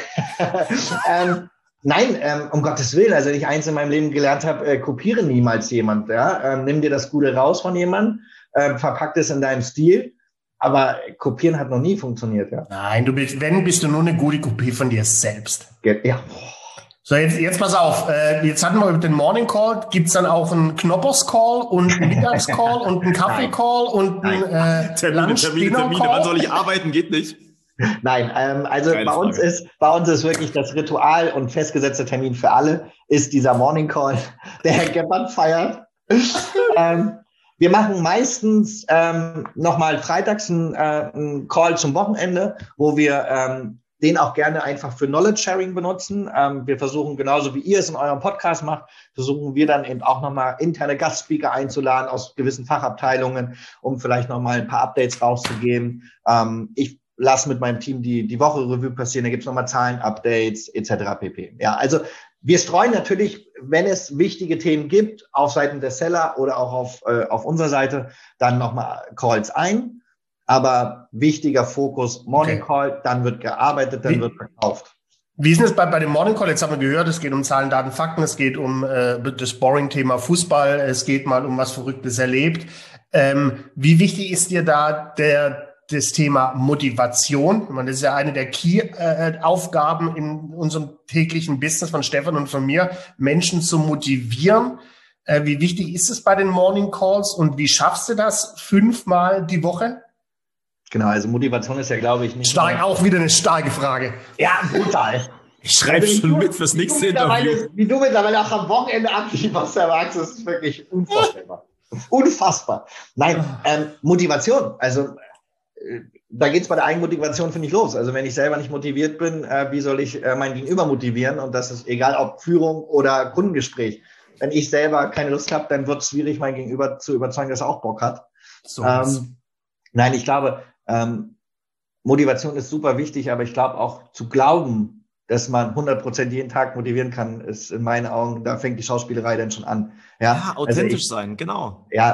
Nein, um Gottes Willen, also wenn ich eins in meinem Leben gelernt habe, kopiere niemals jemand. Ja? Nimm dir das Gute raus von jemandem, verpack das in deinem Stil, aber kopieren hat noch nie funktioniert. Ja? Nein, bist du nur eine gute Kopie von dir selbst. Ja. So, jetzt pass auf, jetzt hatten wir den Morning Call, gibt's dann auch einen Knoppers Call und einen Mittags Call und einen Kaffee Call und einen Termine, wann soll ich arbeiten, geht nicht. Nein, also bei uns ist wirklich das Ritual und festgesetzter Termin für alle ist dieser Morning Call, der Herr Gebhardt feiert. Wir machen meistens nochmal freitags einen Call zum Wochenende, wo wir den auch gerne einfach für Knowledge Sharing benutzen. Wir versuchen, genauso wie ihr es in eurem Podcast macht, versuchen wir dann eben auch nochmal interne Gastspeaker einzuladen aus gewissen Fachabteilungen, um vielleicht nochmal ein paar Updates rauszugeben. Ich lasse mit meinem Team die Woche Revue passieren, da gibt's nochmal Zahlen-Updates etc. pp. Ja, also wir streuen natürlich, wenn es wichtige Themen gibt, auf Seiten der Seller oder auch auf unserer Seite, dann nochmal Calls ein. Aber wichtiger Fokus, Morning Call, dann wird gearbeitet, dann wird verkauft. Wie ist es bei dem Morning Call? Jetzt haben wir gehört, es geht um Zahlen, Daten, Fakten, es geht um das Boring-Thema Fußball, es geht mal um was Verrücktes erlebt. Wie wichtig ist dir da das Thema Motivation? Ich meine, das ist ja eine der Key-Aufgaben in unserem täglichen Business von Stefan und von mir, Menschen zu motivieren. Wie wichtig ist es bei den Morning Calls und wie schaffst du das 5-mal die Woche? Genau, also Motivation ist ja, glaube ich, nicht... Auch wieder eine starke Frage. Ja, brutal. Ich schreibe schon mit fürs nächste Interview. Wie du mittlerweile auch am Wochenende ablieferst, Herr Max, das ist wirklich unvorstellbar. Unfassbar. Nein, Motivation, also da geht's bei der Eigenmotivation, finde ich, los. Also wenn ich selber nicht motiviert bin, wie soll ich mein Gegenüber motivieren? Und das ist egal, ob Führung oder Kundengespräch. Wenn ich selber keine Lust habe, dann wird es schwierig, mein Gegenüber zu überzeugen, dass er auch Bock hat. So nein, ich glaube, Motivation ist super wichtig, aber ich glaube auch zu glauben, dass man 100% jeden Tag motivieren kann, ist in meinen Augen, da fängt die Schauspielerei dann schon an. Ja, authentisch sein, genau. Ja,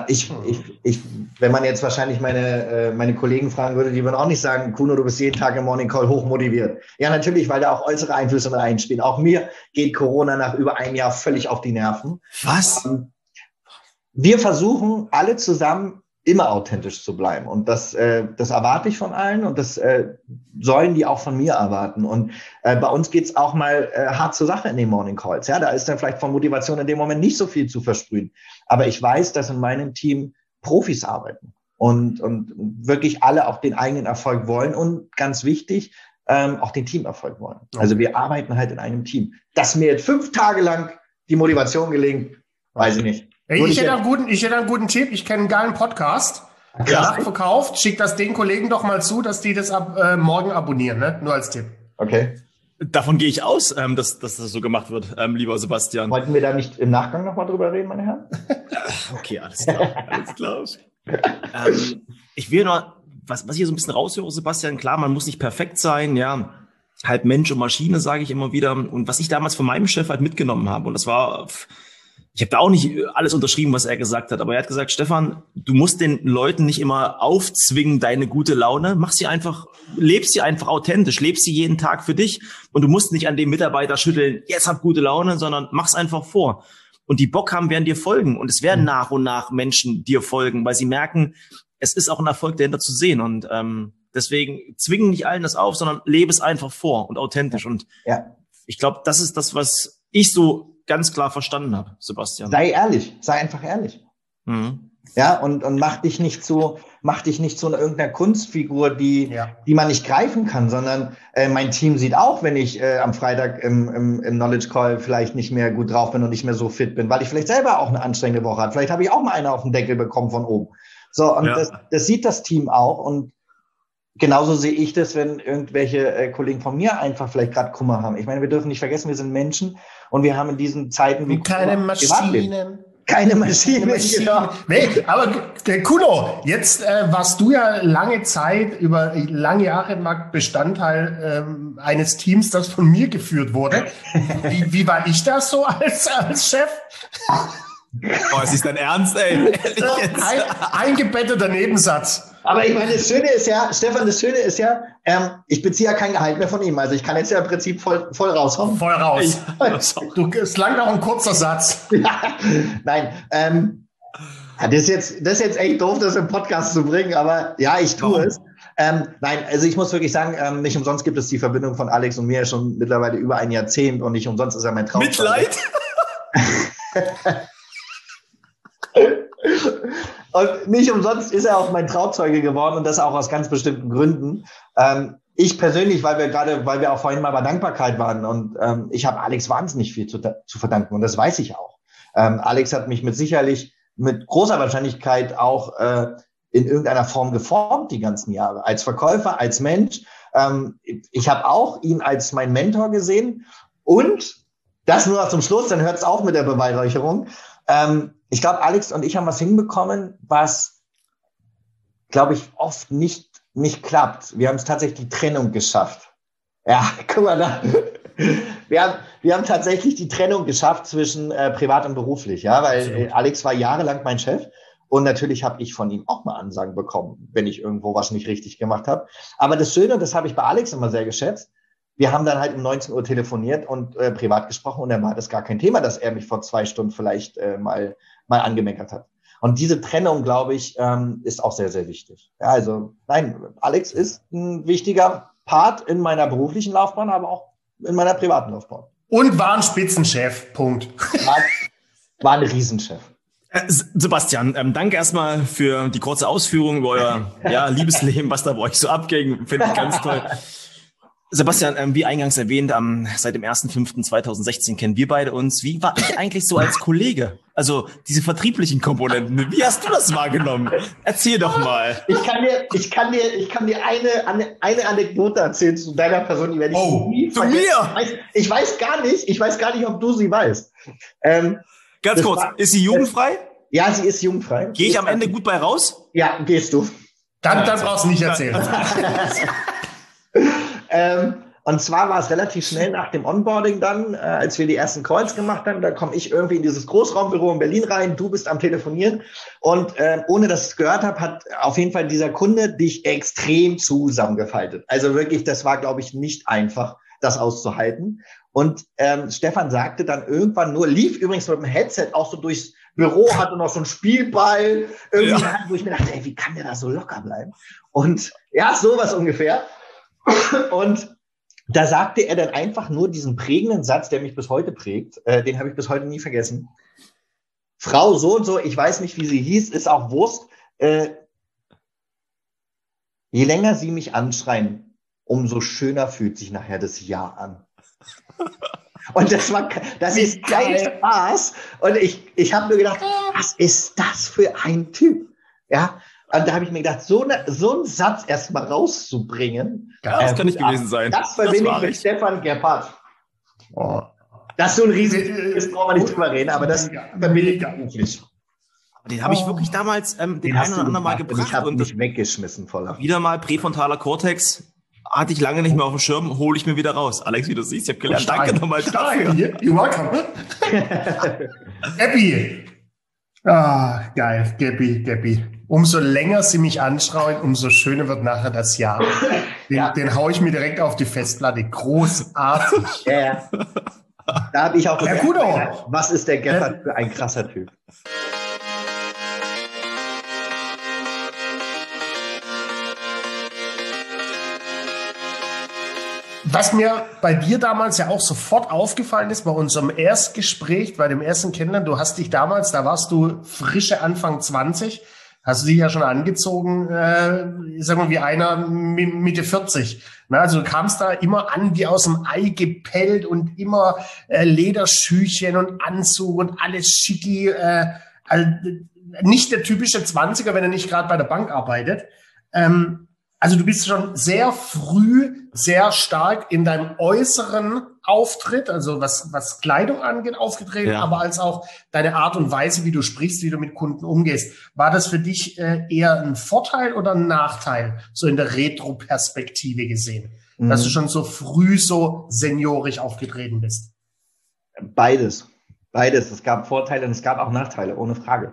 wenn man jetzt wahrscheinlich meine Kollegen fragen würde, die würden auch nicht sagen, Kuno, du bist jeden Tag im Morning Call hochmotiviert. Ja, natürlich, weil da auch äußere Einflüsse mit einspielen. Auch mir geht Corona nach über einem Jahr völlig auf die Nerven. Was? Wir versuchen alle zusammen immer authentisch zu bleiben. Und das erwarte ich von allen und das sollen die auch von mir erwarten. Und bei uns geht's auch mal hart zur Sache in den Morning Calls. Ja, da ist dann vielleicht von Motivation in dem Moment nicht so viel zu versprühen. Aber ich weiß, dass in meinem Team Profis arbeiten und wirklich alle auch den eigenen Erfolg wollen und ganz wichtig, auch den Teamerfolg wollen. Also wir arbeiten halt in einem Team. Dass mir jetzt 5 Tage lang die Motivation gelingt, weiß ich nicht. Ich hätte einen guten Tipp. Ich kenne einen geilen Podcast. Nachverkauft. Schick das den Kollegen doch mal zu, dass die das ab morgen abonnieren. Ne? Nur als Tipp. Okay. Davon gehe ich aus, dass das so gemacht wird, lieber Sebastian. Wollten wir da nicht im Nachgang nochmal drüber reden, meine Herren? Okay, alles klar. Alles klar. Ich will noch, was ich hier so ein bisschen raushöre, Sebastian, klar, man muss nicht perfekt sein, ja. Halt Mensch und Maschine, sage ich immer wieder. Und was ich damals von meinem Chef halt mitgenommen habe, und das war... Ich habe da auch nicht alles unterschrieben, was er gesagt hat, aber er hat gesagt, Stefan, du musst den Leuten nicht immer aufzwingen, deine gute Laune. Lebst sie einfach authentisch, lebst sie jeden Tag für dich und du musst nicht an dem Mitarbeiter schütteln, jetzt hab gute Laune, sondern mach's einfach vor. Und die Bock haben, werden dir folgen und es werden nach und nach Menschen dir folgen, weil sie merken, es ist auch ein Erfolg dahinter zu sehen und deswegen zwingen nicht allen das auf, sondern lebe es einfach vor und authentisch und ich glaube, das ist das, was ich so ganz klar verstanden habe, Sebastian. Sei ehrlich, sei einfach ehrlich. Mhm. Ja, und mach dich nicht zu irgendeiner Kunstfigur, die man nicht greifen kann, sondern mein Team sieht auch, wenn ich am Freitag im Knowledge Call vielleicht nicht mehr gut drauf bin und nicht mehr so fit bin, weil ich vielleicht selber auch eine anstrengende Woche hatte. Vielleicht habe ich auch mal eine auf den Deckel bekommen von oben. So, und das sieht das Team auch. Und genauso sehe ich das, wenn irgendwelche Kollegen von mir einfach vielleicht gerade Kummer haben. Ich meine, wir dürfen nicht vergessen, wir sind Menschen und wir haben in diesen Zeiten wie keine Maschinen. Keine Maschine. Genau. Nee, aber Kuno, jetzt warst du ja lange Zeit, über lange Jahre Bestandteil eines Teams, das von mir geführt wurde. Wie war ich das so als Chef? Oh, es ist dein Ernst, ey. Eingebetteter Nebensatz. Aber ich meine, das Schöne ist ja, Stefan, ich beziehe ja kein Gehalt mehr von ihm. Also ich kann jetzt ja im Prinzip voll raushauen. Voll raus. Es langt auch ein kurzer Satz. Nein, das ist jetzt echt doof, das im Podcast zu bringen, aber ja, ich tue es. Nein, also ich muss wirklich sagen, nicht umsonst gibt es die Verbindung von Alex und mir schon mittlerweile über ein Jahrzehnt und nicht umsonst ist er mein Traum. Mitleid? Und nicht umsonst ist er auch mein Trauzeuge geworden und das auch aus ganz bestimmten Gründen. Ich persönlich, weil wir auch vorhin mal bei Dankbarkeit waren und ich habe Alex wahnsinnig viel zu verdanken und das weiß ich auch. Alex hat mich mit großer Wahrscheinlichkeit auch in irgendeiner Form geformt die ganzen Jahre. Als Verkäufer, als Mensch. Ich habe auch ihn als mein Mentor gesehen und das nur noch zum Schluss, dann hört es auf mit der Beweihräucherung. Ich glaube, Alex und ich haben was hinbekommen, was, glaube ich, oft nicht klappt. Wir haben es tatsächlich die Trennung geschafft. Ja, guck mal da. Wir haben tatsächlich die Trennung geschafft zwischen privat und beruflich, ja, weil Alex war jahrelang mein Chef und natürlich habe ich von ihm auch mal Ansagen bekommen, wenn ich irgendwo was nicht richtig gemacht habe. Aber das Schöne, und das habe ich bei Alex immer sehr geschätzt, wir haben dann halt um 19 Uhr telefoniert und privat gesprochen und dann war das gar kein Thema, dass er mich vor 2 Stunden vielleicht mal angemeckert hat. Und diese Trennung, glaube ich, ist auch sehr, sehr wichtig. Ja, also nein, Alex ist ein wichtiger Part in meiner beruflichen Laufbahn, aber auch in meiner privaten Laufbahn. Und war ein Spitzenchef, Punkt. War ein Riesenchef. Sebastian, danke erstmal für die kurze Ausführung über euer Liebesleben, was da bei euch so abging. Finde ich ganz toll. Sebastian, wie eingangs erwähnt, seit dem 1.5.2016 kennen wir beide uns. Wie war ich eigentlich so als Kollege? Also diese vertrieblichen Komponenten, wie hast du das wahrgenommen? Erzähl doch mal. Ich kann dir eine Anekdote erzählen zu deiner Person, die werde ich nie vergessen. Zu mir? Ich weiß gar nicht, ob du sie weißt. Ganz kurz, ist sie jugendfrei? Ja, sie ist jugendfrei. Gehe ich am Ende gut bei raus? Ja, gehst du. Dann brauchst du nicht erzählen. Und zwar war es relativ schnell nach dem Onboarding dann, als wir die ersten Calls gemacht haben, da komme ich irgendwie in dieses Großraumbüro in Berlin rein, du bist am Telefonieren und ohne dass ich es gehört habe, hat auf jeden Fall dieser Kunde dich extrem zusammengefaltet. Also wirklich, das war, glaube ich, nicht einfach, das auszuhalten. Und Stefan sagte dann irgendwann lief übrigens mit dem Headset auch so durchs Büro, hatte noch so einen Spielball, irgendwie, wo ich mir dachte, ey, wie kann der da so locker bleiben? Und ja, sowas ungefähr. Und da sagte er dann einfach nur diesen prägenden Satz, der mich bis heute prägt, den habe ich bis heute nie vergessen. Frau so und so, ich weiß nicht, wie sie hieß, ist auch Wurst. Je länger sie mich anschreien, umso schöner fühlt sich nachher das Ja an. Und das ist kein Spaß. Und ich habe mir gedacht, was ist das für ein Typ? Ja. Und da habe ich mir gedacht, so einen Satz erstmal rauszubringen. Ja, das kann nicht gewesen sein. Das verbinde ich mit Stefan Gebhardt. Oh. Das ist so ein riesiges, das brauchen wir nicht drüber reden, aber das verbinde ich beruflich. Den habe ich wirklich damals den einen oder anderen Mal gebracht. Ich habe mich weggeschmissen voller. Wieder mal präfrontaler Cortex. Hatte ich lange nicht mehr auf dem Schirm, hole ich mir wieder raus. Alex, wie du siehst, ich habe gelernt. Danke nochmal dafür. You're welcome. Gabby. Geil, Gabby. Umso länger sie mich anschreien, umso schöner wird nachher das Jahr. Den haue ich mir direkt auf die Festplatte. Großartig. Ja. Da habe ich auch gedacht, was ist der Gebhardt für ein krasser Typ? Was mir bei dir damals ja auch sofort aufgefallen ist, bei unserem Erstgespräch, bei dem ersten Kennenlernen, du hast dich damals, da warst du frische Anfang 20, hast du dich ja schon angezogen, ich sag mal, wie einer Mitte 40. Na, also du kamst da immer an wie aus dem Ei gepellt und immer Lederschüchen und Anzug und alles schicki. Also nicht der typische 20er, wenn er nicht gerade bei der Bank arbeitet. Also du bist schon sehr früh sehr stark in deinem äußeren Auftritt, also was Kleidung angeht, aufgetreten, aber als auch deine Art und Weise, wie du sprichst, wie du mit Kunden umgehst. War das für dich eher ein Vorteil oder ein Nachteil, so in der Retro-Perspektive gesehen, dass du schon so früh so seniorisch aufgetreten bist? Beides. Es gab Vorteile und es gab auch Nachteile, ohne Frage.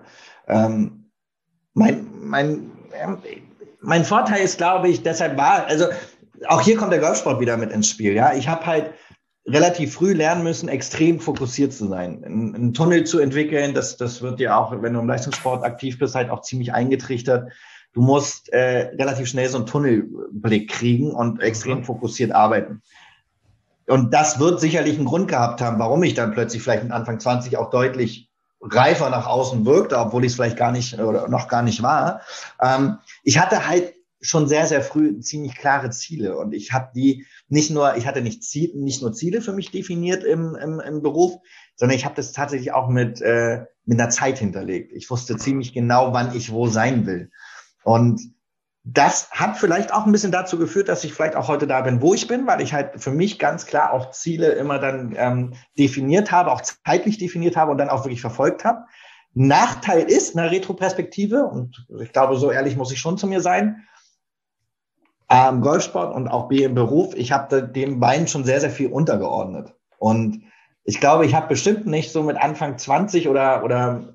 Mein Vorteil ist, glaube ich, deshalb also auch hier kommt der Golfsport wieder mit ins Spiel. Ja, ich habe halt relativ früh lernen müssen, extrem fokussiert zu sein, einen Tunnel zu entwickeln. Das wird dir auch, wenn du im Leistungssport aktiv bist, halt auch ziemlich eingetrichtert. Du musst relativ schnell so einen Tunnelblick kriegen und extrem fokussiert arbeiten. Und das wird sicherlich einen Grund gehabt haben, warum ich dann plötzlich vielleicht mit Anfang 20 auch deutlich reifer nach außen wirkte, obwohl ich es vielleicht gar nicht oder noch gar nicht war. Ich hatte halt schon sehr, sehr früh ziemlich klare Ziele und ich habe die nicht nur Ziele für mich definiert im Beruf, sondern ich habe das tatsächlich auch mit einer Zeit hinterlegt. Ich wusste ziemlich genau, wann ich wo sein will. Und das hat vielleicht auch ein bisschen dazu geführt, dass ich vielleicht auch heute da bin, wo ich bin, weil ich halt für mich ganz klar auch Ziele immer dann definiert habe, auch zeitlich definiert habe und dann auch wirklich verfolgt habe. Nachteil ist eine Retroperspektive, und ich glaube, so ehrlich muss ich schon zu mir sein, im Golfsport und auch im Beruf, ich habe dem beiden schon sehr, sehr viel untergeordnet. Und ich glaube, ich habe bestimmt nicht so mit Anfang 20 oder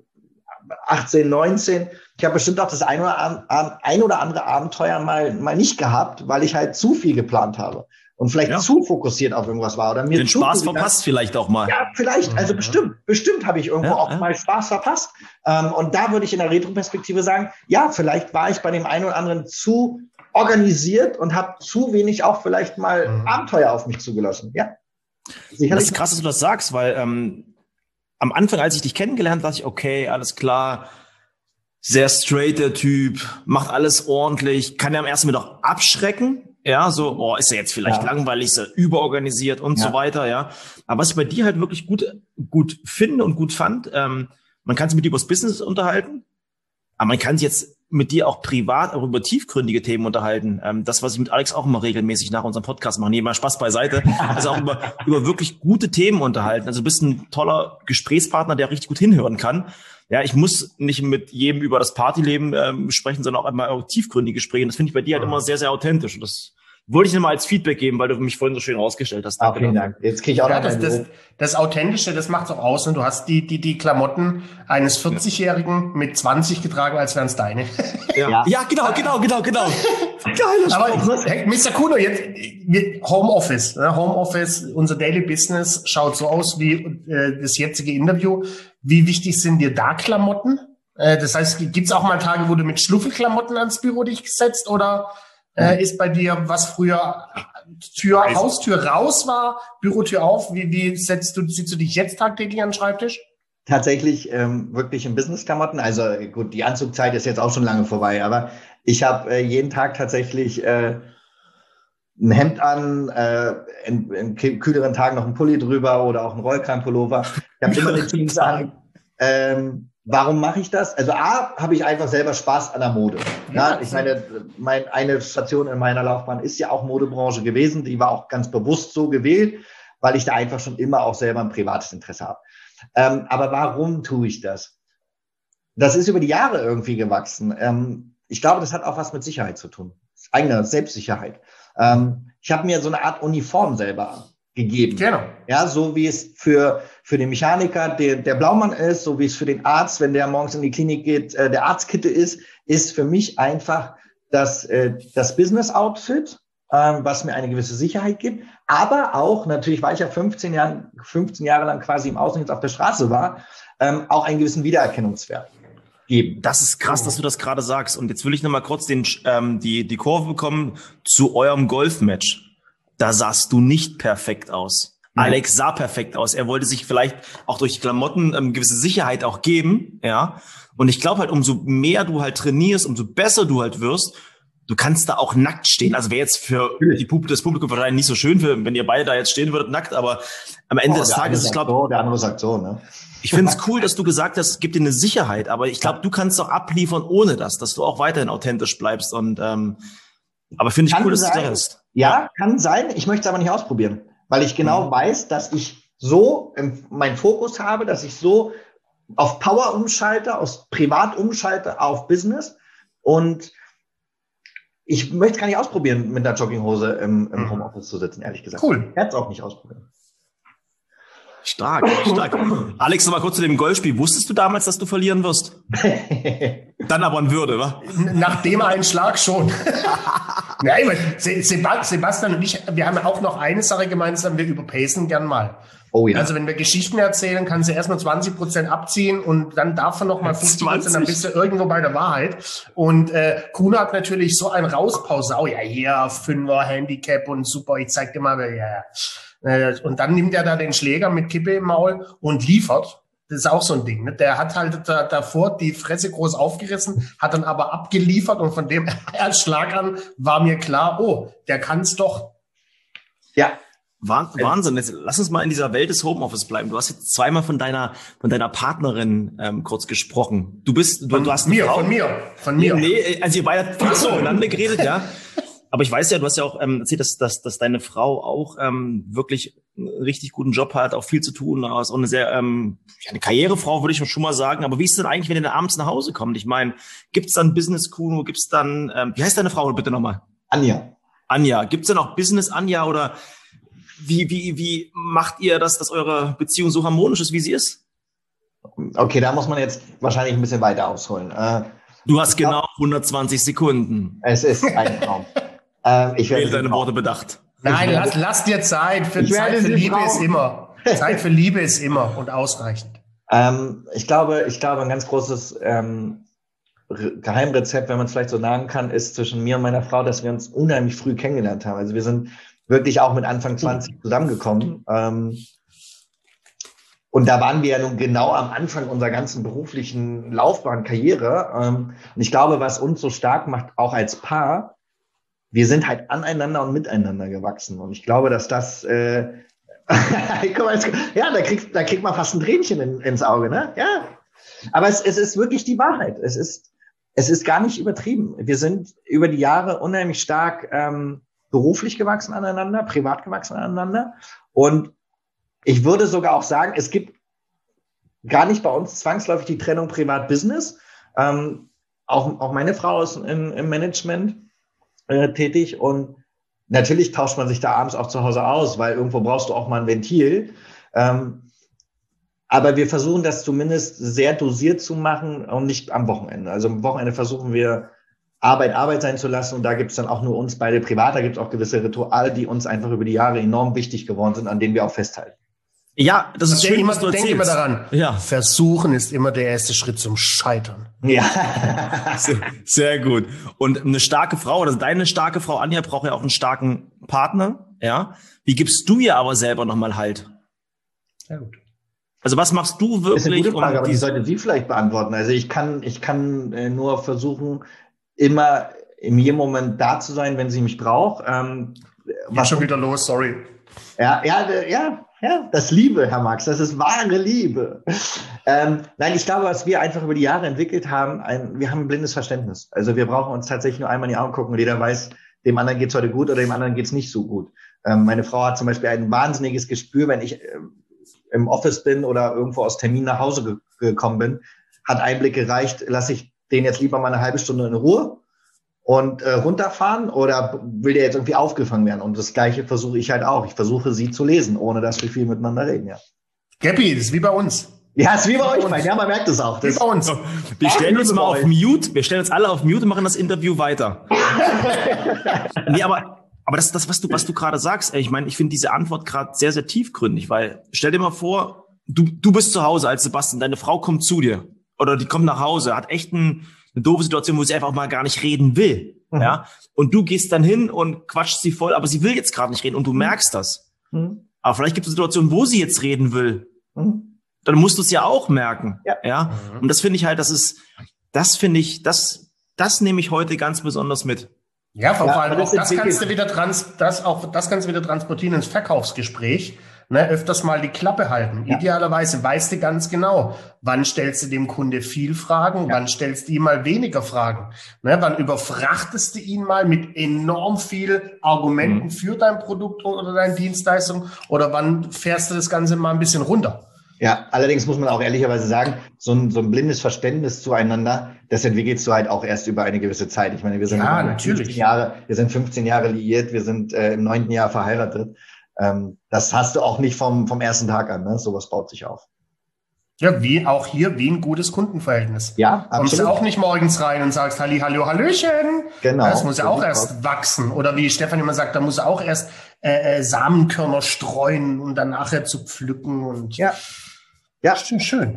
18, 19, ich habe bestimmt auch das ein oder andere Abenteuer mal nicht gehabt, weil ich halt zu viel geplant habe und vielleicht zu fokussiert auf irgendwas war. Oder mir den Spaß verpasst vielleicht auch mal. Ja, vielleicht, also bestimmt habe ich irgendwo auch mal Spaß verpasst. Und da würde ich in der Retroperspektive sagen, ja, vielleicht war ich bei dem einen oder anderen zu organisiert und habe zu wenig auch vielleicht mal Abenteuer auf mich zugelassen. Ja, sicherlich. Das ist krass, dass du das sagst, weil am Anfang, als ich dich kennengelernt habe, dachte ich, okay, alles klar, sehr straight der Typ, macht alles ordentlich, kann ja am ersten Mal doch abschrecken, ja, so, ist er jetzt vielleicht langweilig, ist er überorganisiert und so weiter, ja. Aber was ich bei dir halt wirklich gut finde und gut fand, man kann sich mit dir über das Business unterhalten, aber man kann sich jetzt mit dir auch privat auch über tiefgründige Themen unterhalten. Das, was ich mit Alex auch immer regelmäßig nach unserem Podcast mache, mal Spaß beiseite, also auch über wirklich gute Themen unterhalten. Also du bist ein toller Gesprächspartner, der richtig gut hinhören kann. Ja, ich muss nicht mit jedem über das Partyleben sprechen, sondern auch einmal auch tiefgründige Gespräche. Und das finde ich bei dir halt immer sehr, sehr authentisch. Und das wollte ich dir mal als Feedback geben, weil du mich vorhin so schön rausgestellt hast. Danke. Vielen Dank. Jetzt kriege ich auch das Authentische, das macht's auch aus. Und du hast die Klamotten eines 40-Jährigen mit 20 getragen, als wären es deine. Ja, genau. Geiler Aber hey, Mr. Kuno, jetzt Homeoffice. Homeoffice, unser Daily Business schaut so aus wie das jetzige Interview. Wie wichtig sind dir da Klamotten? Das heißt, gibt's auch mal Tage, wo du mit Schluffelklamotten ans Büro dich setzt oder ist bei dir, was früher Haustür raus war, Bürotür auf? Wie setzt du dich jetzt tagtäglich an den Schreibtisch? Tatsächlich wirklich in Business-Klamotten. Also gut, die Anzugzeit ist jetzt auch schon lange vorbei, aber ich habe jeden Tag tatsächlich ein Hemd an, in kühleren Tagen noch ein Pulli drüber oder auch ein Rollkragenpullover. Ich habe immer eine Jeans an. Warum mache ich das? Also habe ich einfach selber Spaß an der Mode. Ja, ich meine, eine Station in meiner Laufbahn ist ja auch Modebranche gewesen. Die war auch ganz bewusst so gewählt, weil ich da einfach schon immer auch selber ein privates Interesse habe. Aber warum tue ich das? Das ist über die Jahre irgendwie gewachsen. Ich glaube, das hat auch was mit Sicherheit zu tun. Eigene Selbstsicherheit. Ich habe mir so eine Art Uniform selber gegeben. Genau. Ja, so wie es für den Mechaniker der Blaumann ist, so wie es für den Arzt, wenn der morgens in die Klinik geht, der Arztkitte ist für mich einfach das Business-Outfit, was mir eine gewisse Sicherheit gibt, aber auch, natürlich, weil ich ja 15 Jahre lang quasi im Außendienst auf der Straße war, auch einen gewissen Wiedererkennungswert geben. Das ist krass, dass du das gerade sagst. Und jetzt will ich noch mal kurz die Kurve bekommen zu eurem Golfmatch. da sahst du nicht perfekt aus. Alex sah perfekt aus. Er wollte sich vielleicht auch durch die Klamotten gewisse Sicherheit auch geben, ja. Und ich glaube halt, umso mehr du halt trainierst, umso besser du halt wirst, du kannst da auch nackt stehen. Also wäre jetzt für das Publikum wahrscheinlich nicht so schön, wenn ihr beide da jetzt stehen würdet, nackt, aber am Ende des Tages, ich glaube, der andere sagt so, ne? Ich finde es cool, dass du gesagt hast, es gibt dir eine Sicherheit, aber ich glaube, du kannst doch abliefern ohne das, dass du auch weiterhin authentisch bleibst. Und aber finde ich cool, dass du das hast. Ja, kann sein. Ich möchte es aber nicht ausprobieren, weil ich genau weiß, dass ich so meinen Fokus habe, dass ich so auf Power umschalte, aus Privat umschalte auf Business. Und ich möchte es gar nicht ausprobieren, mit einer Jogginghose im Homeoffice zu sitzen, ehrlich gesagt. Cool. Ich werde es auch nicht ausprobieren. Stark. Alex, noch mal kurz zu dem Golfspiel. Wusstest du damals, dass du verlieren wirst? Dann aber in Würde, wa? Nach dem einen Schlag schon. Nein, Sebastian und ich, wir haben auch noch eine Sache gemeinsam, wir überpacen gern mal. Oh ja. Also wenn wir Geschichten erzählen, kann sie erstmal 20% abziehen und dann darf er noch mal 50%, dann bist du irgendwo bei der Wahrheit. Und Kuno hat natürlich so ein Rauspause. Oh ja, hier 5er Handicap und super, ich zeig dir mal, ja. Und dann nimmt er da den Schläger mit Kippe im Maul und liefert. Das ist auch so ein Ding. Ne? Der hat halt davor die Fresse groß aufgerissen, hat dann aber abgeliefert und von dem Schlag an war mir klar, oh, der kann's doch. Ja. Wahnsinn. Jetzt lass uns mal in dieser Welt des Homeoffice bleiben. Du hast jetzt zweimal von deiner Partnerin kurz gesprochen. Du hast eine Frau. Von mir. Nee, also ihr beide habt viel zueinander geredet, ja. Aber ich weiß ja, du hast ja auch erzählt, dass deine Frau auch wirklich einen richtig guten Job hat, auch viel zu tun, ist auch eine sehr eine Karrierefrau, würde ich schon mal sagen. Aber wie ist es denn eigentlich, wenn ihr dann abends nach Hause kommt? Ich meine, gibt's dann Business Kuno? Gibt's dann wie heißt deine Frau bitte nochmal? Anja. Gibt's denn auch Business Anja oder wie macht ihr das, dass eure Beziehung so harmonisch ist, wie sie ist? Okay, da muss man jetzt wahrscheinlich ein bisschen weiter ausholen. Du hast genau 120 Sekunden. Es ist ein Traum. Ich werde deine Worte bedacht. Nein, lass dir Zeit. Zeit für Liebe ist immer. Zeit für Liebe ist immer und ausreichend. Ich glaube, ein ganz großes Geheimrezept, wenn man es vielleicht so sagen kann, ist zwischen mir und meiner Frau, dass wir uns unheimlich früh kennengelernt haben. Also wir sind wirklich auch mit Anfang 20 zusammengekommen. Und da waren wir ja nun genau am Anfang unserer ganzen beruflichen Laufbahn, Karriere. Und ich glaube, was uns so stark macht, auch als Paar, wir sind halt aneinander und miteinander gewachsen. Und ich glaube, dass das, guck mal, ja, da kriegt man fast ein Tränchen ins Auge, ne? Ja. Aber es ist wirklich die Wahrheit. Es ist gar nicht übertrieben. Wir sind über die Jahre unheimlich stark beruflich gewachsen aneinander, privat gewachsen aneinander. Und ich würde sogar auch sagen, es gibt gar nicht bei uns zwangsläufig die Trennung Privat-Business. Auch meine Frau ist im Management tätig und natürlich tauscht man sich da abends auch zu Hause aus, weil irgendwo brauchst du auch mal ein Ventil. Aber wir versuchen das zumindest sehr dosiert zu machen und nicht am Wochenende. Also am Wochenende versuchen wir Arbeit sein zu lassen und da gibt es dann auch nur uns beide privat. Da gibt es auch gewisse Rituale, die uns einfach über die Jahre enorm wichtig geworden sind, an denen wir auch festhalten. Ja, das ist schön, was du erzählst. Denk immer daran. Ja. Versuchen ist immer der erste Schritt zum Scheitern. Ja. Sehr gut. Und eine starke Frau, oder deine starke Frau Anja braucht ja auch einen starken Partner. Ja. Wie gibst du ihr aber selber nochmal Halt? Sehr gut. Also was machst du wirklich? Das ist eine gute Frage, aber die sollte sie vielleicht beantworten. Also ich kann nur versuchen, immer in jedem Moment da zu sein, wenn sie mich braucht. Was schon wieder los, sorry. Ja, das Liebe, Herr Max, das ist wahre Liebe. Nein, ich glaube, was wir einfach über die Jahre entwickelt haben, wir haben ein blindes Verständnis. Also wir brauchen uns tatsächlich nur einmal in die Augen gucken und jeder weiß, dem anderen geht's heute gut oder dem anderen geht's nicht so gut. Meine Frau hat zum Beispiel ein wahnsinniges Gespür, wenn ich im Office bin oder irgendwo aus Termin nach Hause gekommen bin, hat Einblick gereicht, lasse ich den jetzt lieber mal eine halbe Stunde in Ruhe und runterfahren oder will der jetzt irgendwie aufgefangen werden? Und das Gleiche versuche ich halt auch. Ich versuche, sie zu lesen, ohne dass wir viel miteinander reden, ja. Gabby, das ist wie bei uns. Ja, ist wie bei euch, ja, man merkt es auch. Wie bei uns. Wir stellen uns mal auf Mute, wir stellen uns alle auf Mute und machen das Interview weiter. Nee, aber das, was du gerade sagst, ich meine, ich finde diese Antwort gerade sehr, sehr tiefgründig, weil stell dir mal vor, du bist zu Hause als Sebastian, deine Frau kommt zu dir oder die kommt nach Hause, hat echt eine eine doofe Situation, wo sie einfach mal gar nicht reden will. Ja, und du gehst dann hin und quatscht sie voll, aber sie will jetzt gerade nicht reden und du merkst das. Aber vielleicht gibt es Situationen, wo sie jetzt reden will. Dann musst du es ja auch merken. Ja. Und das finde ich halt, das nehme ich heute ganz besonders mit. Ja, vor allem auch das kannst du wieder transportieren ins Verkaufsgespräch. Ne, öfters mal die Klappe halten. Ja. Idealerweise weißt du ganz genau, wann stellst du dem Kunde viel Fragen, wann stellst du ihm mal weniger Fragen. Ne, wann überfrachtest du ihn mal mit enorm viel Argumenten für dein Produkt oder deine Dienstleistung oder wann fährst du das Ganze mal ein bisschen runter? Ja, allerdings muss man auch ehrlicherweise sagen, so ein blindes Verständnis zueinander, das entwickelst du halt auch erst über eine gewisse Zeit. Ich meine, wir sind 15 Jahre liiert, wir sind im 9. Jahr verheiratet. Das hast du auch nicht vom ersten Tag an, ne? Sowas baut sich auf. Ja, wie auch hier, wie ein gutes Kundenverhältnis. Ja, absolut. Kommst du auch nicht morgens rein und sagst, Halli, hallo, hallöchen. Genau. Das muss ja auch erst wachsen. Oder wie Stefan immer sagt, da muss er auch erst Samenkörner streuen, um dann nachher zu pflücken. Und ja. Schön.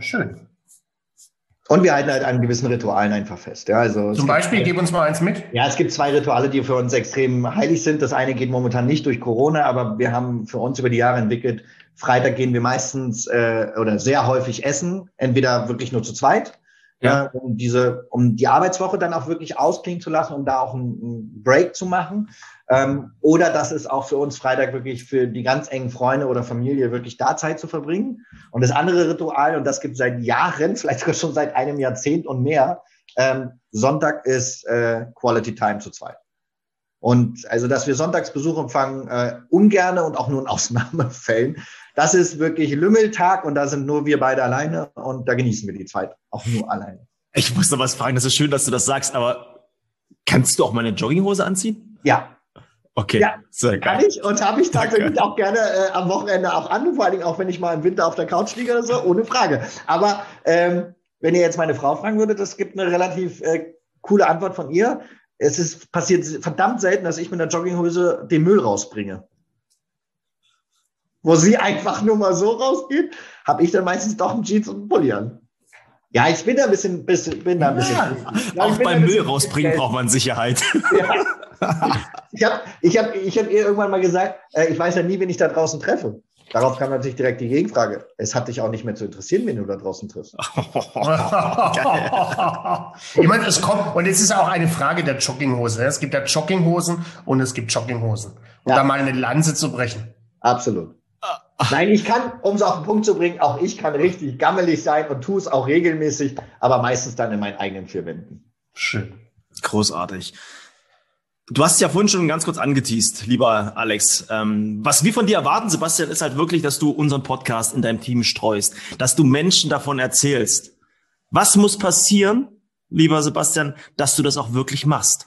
Und wir halten halt an gewissen Ritualen einfach fest. Ja, also zum Beispiel, gib uns mal eins mit. Ja, es gibt 2 Rituale, die für uns extrem heilig sind. Das eine geht momentan nicht durch Corona, aber wir haben für uns über die Jahre entwickelt, Freitag gehen wir meistens oder sehr häufig essen, entweder wirklich nur zu zweit, um die Arbeitswoche dann auch wirklich ausklingen zu lassen, um da auch einen Break zu machen. Oder das ist auch für uns Freitag wirklich für die ganz engen Freunde oder Familie wirklich da Zeit zu verbringen. Und das andere Ritual, und das gibt es seit Jahren, vielleicht sogar schon seit einem Jahrzehnt und mehr, Sonntag ist Quality Time zu zweit. Und also, dass wir Sonntagsbesuch empfangen, ungerne und auch nur in Ausnahmefällen. Das ist wirklich Lümmeltag und da sind nur wir beide alleine und da genießen wir die Zeit auch nur alleine. Ich muss noch was fragen, das ist schön, dass du das sagst, aber kannst du auch mal eine Jogginghose anziehen? Ja. Okay, ja, sehr geil. Kann ich und habe ich tatsächlich auch gerne am Wochenende auch an, vor allen Dingen auch, wenn ich mal im Winter auf der Couch liege oder so, ohne Frage. Aber wenn ihr jetzt meine Frau fragen würdet, es gibt eine relativ coole Antwort von ihr. Passiert verdammt selten, dass ich mit einer Jogginghose den Müll rausbringe. Wo sie einfach nur mal so rausgeht, habe ich dann meistens doch einen Jeans und einen Pulli an. Ja, ich bin da ein bisschen. Auch beim Müll rausbringen braucht man Sicherheit. Ja. Ich hab ihr irgendwann mal gesagt, ich weiß ja nie, wen ich da draußen treffe. Darauf kam natürlich direkt die Gegenfrage. Es hat dich auch nicht mehr zu interessieren, wen du da draußen triffst. Ich meine, es kommt, und es ist auch eine Frage der Jogginghose. Es gibt ja Jogginghosen und es gibt Jogginghosen. Um da mal eine Lanze zu brechen. Absolut. Nein, ich kann, um es auf den Punkt zu bringen, auch ich kann richtig gammelig sein und tue es auch regelmäßig, aber meistens dann in meinen eigenen 4 Wänden. Schön. Großartig. Du hast es ja vorhin schon ganz kurz angeteast, lieber Alex. Was wir von dir erwarten, Sebastian, ist halt wirklich, dass du unseren Podcast in deinem Team streust, dass du Menschen davon erzählst. Was muss passieren, lieber Sebastian, dass du das auch wirklich machst?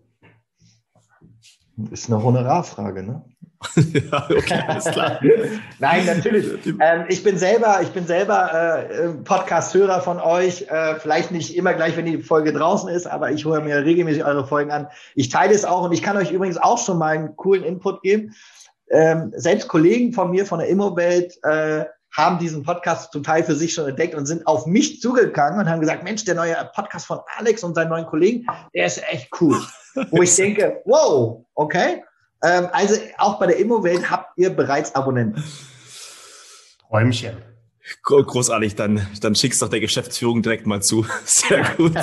Ist eine Honorarfrage, ne? Ja, okay, alles klar. Nein, natürlich. Ich bin selber Podcast-Hörer von euch. Vielleicht nicht immer gleich, wenn die Folge draußen ist, aber ich höre mir regelmäßig eure Folgen an. Ich teile es auch und ich kann euch übrigens auch schon mal einen coolen Input geben. Selbst Kollegen von mir von der Immowelt haben diesen Podcast zum Teil für sich schon entdeckt und sind auf mich zugegangen und haben gesagt, Mensch, der neue Podcast von Alex und seinen neuen Kollegen, der ist echt cool. Wo ich denke, wow, okay. Also auch bei der Immowelt habt ihr bereits Abonnenten. Räumchen. Großartig, dann schickst doch der Geschäftsführung direkt mal zu. Sehr gut.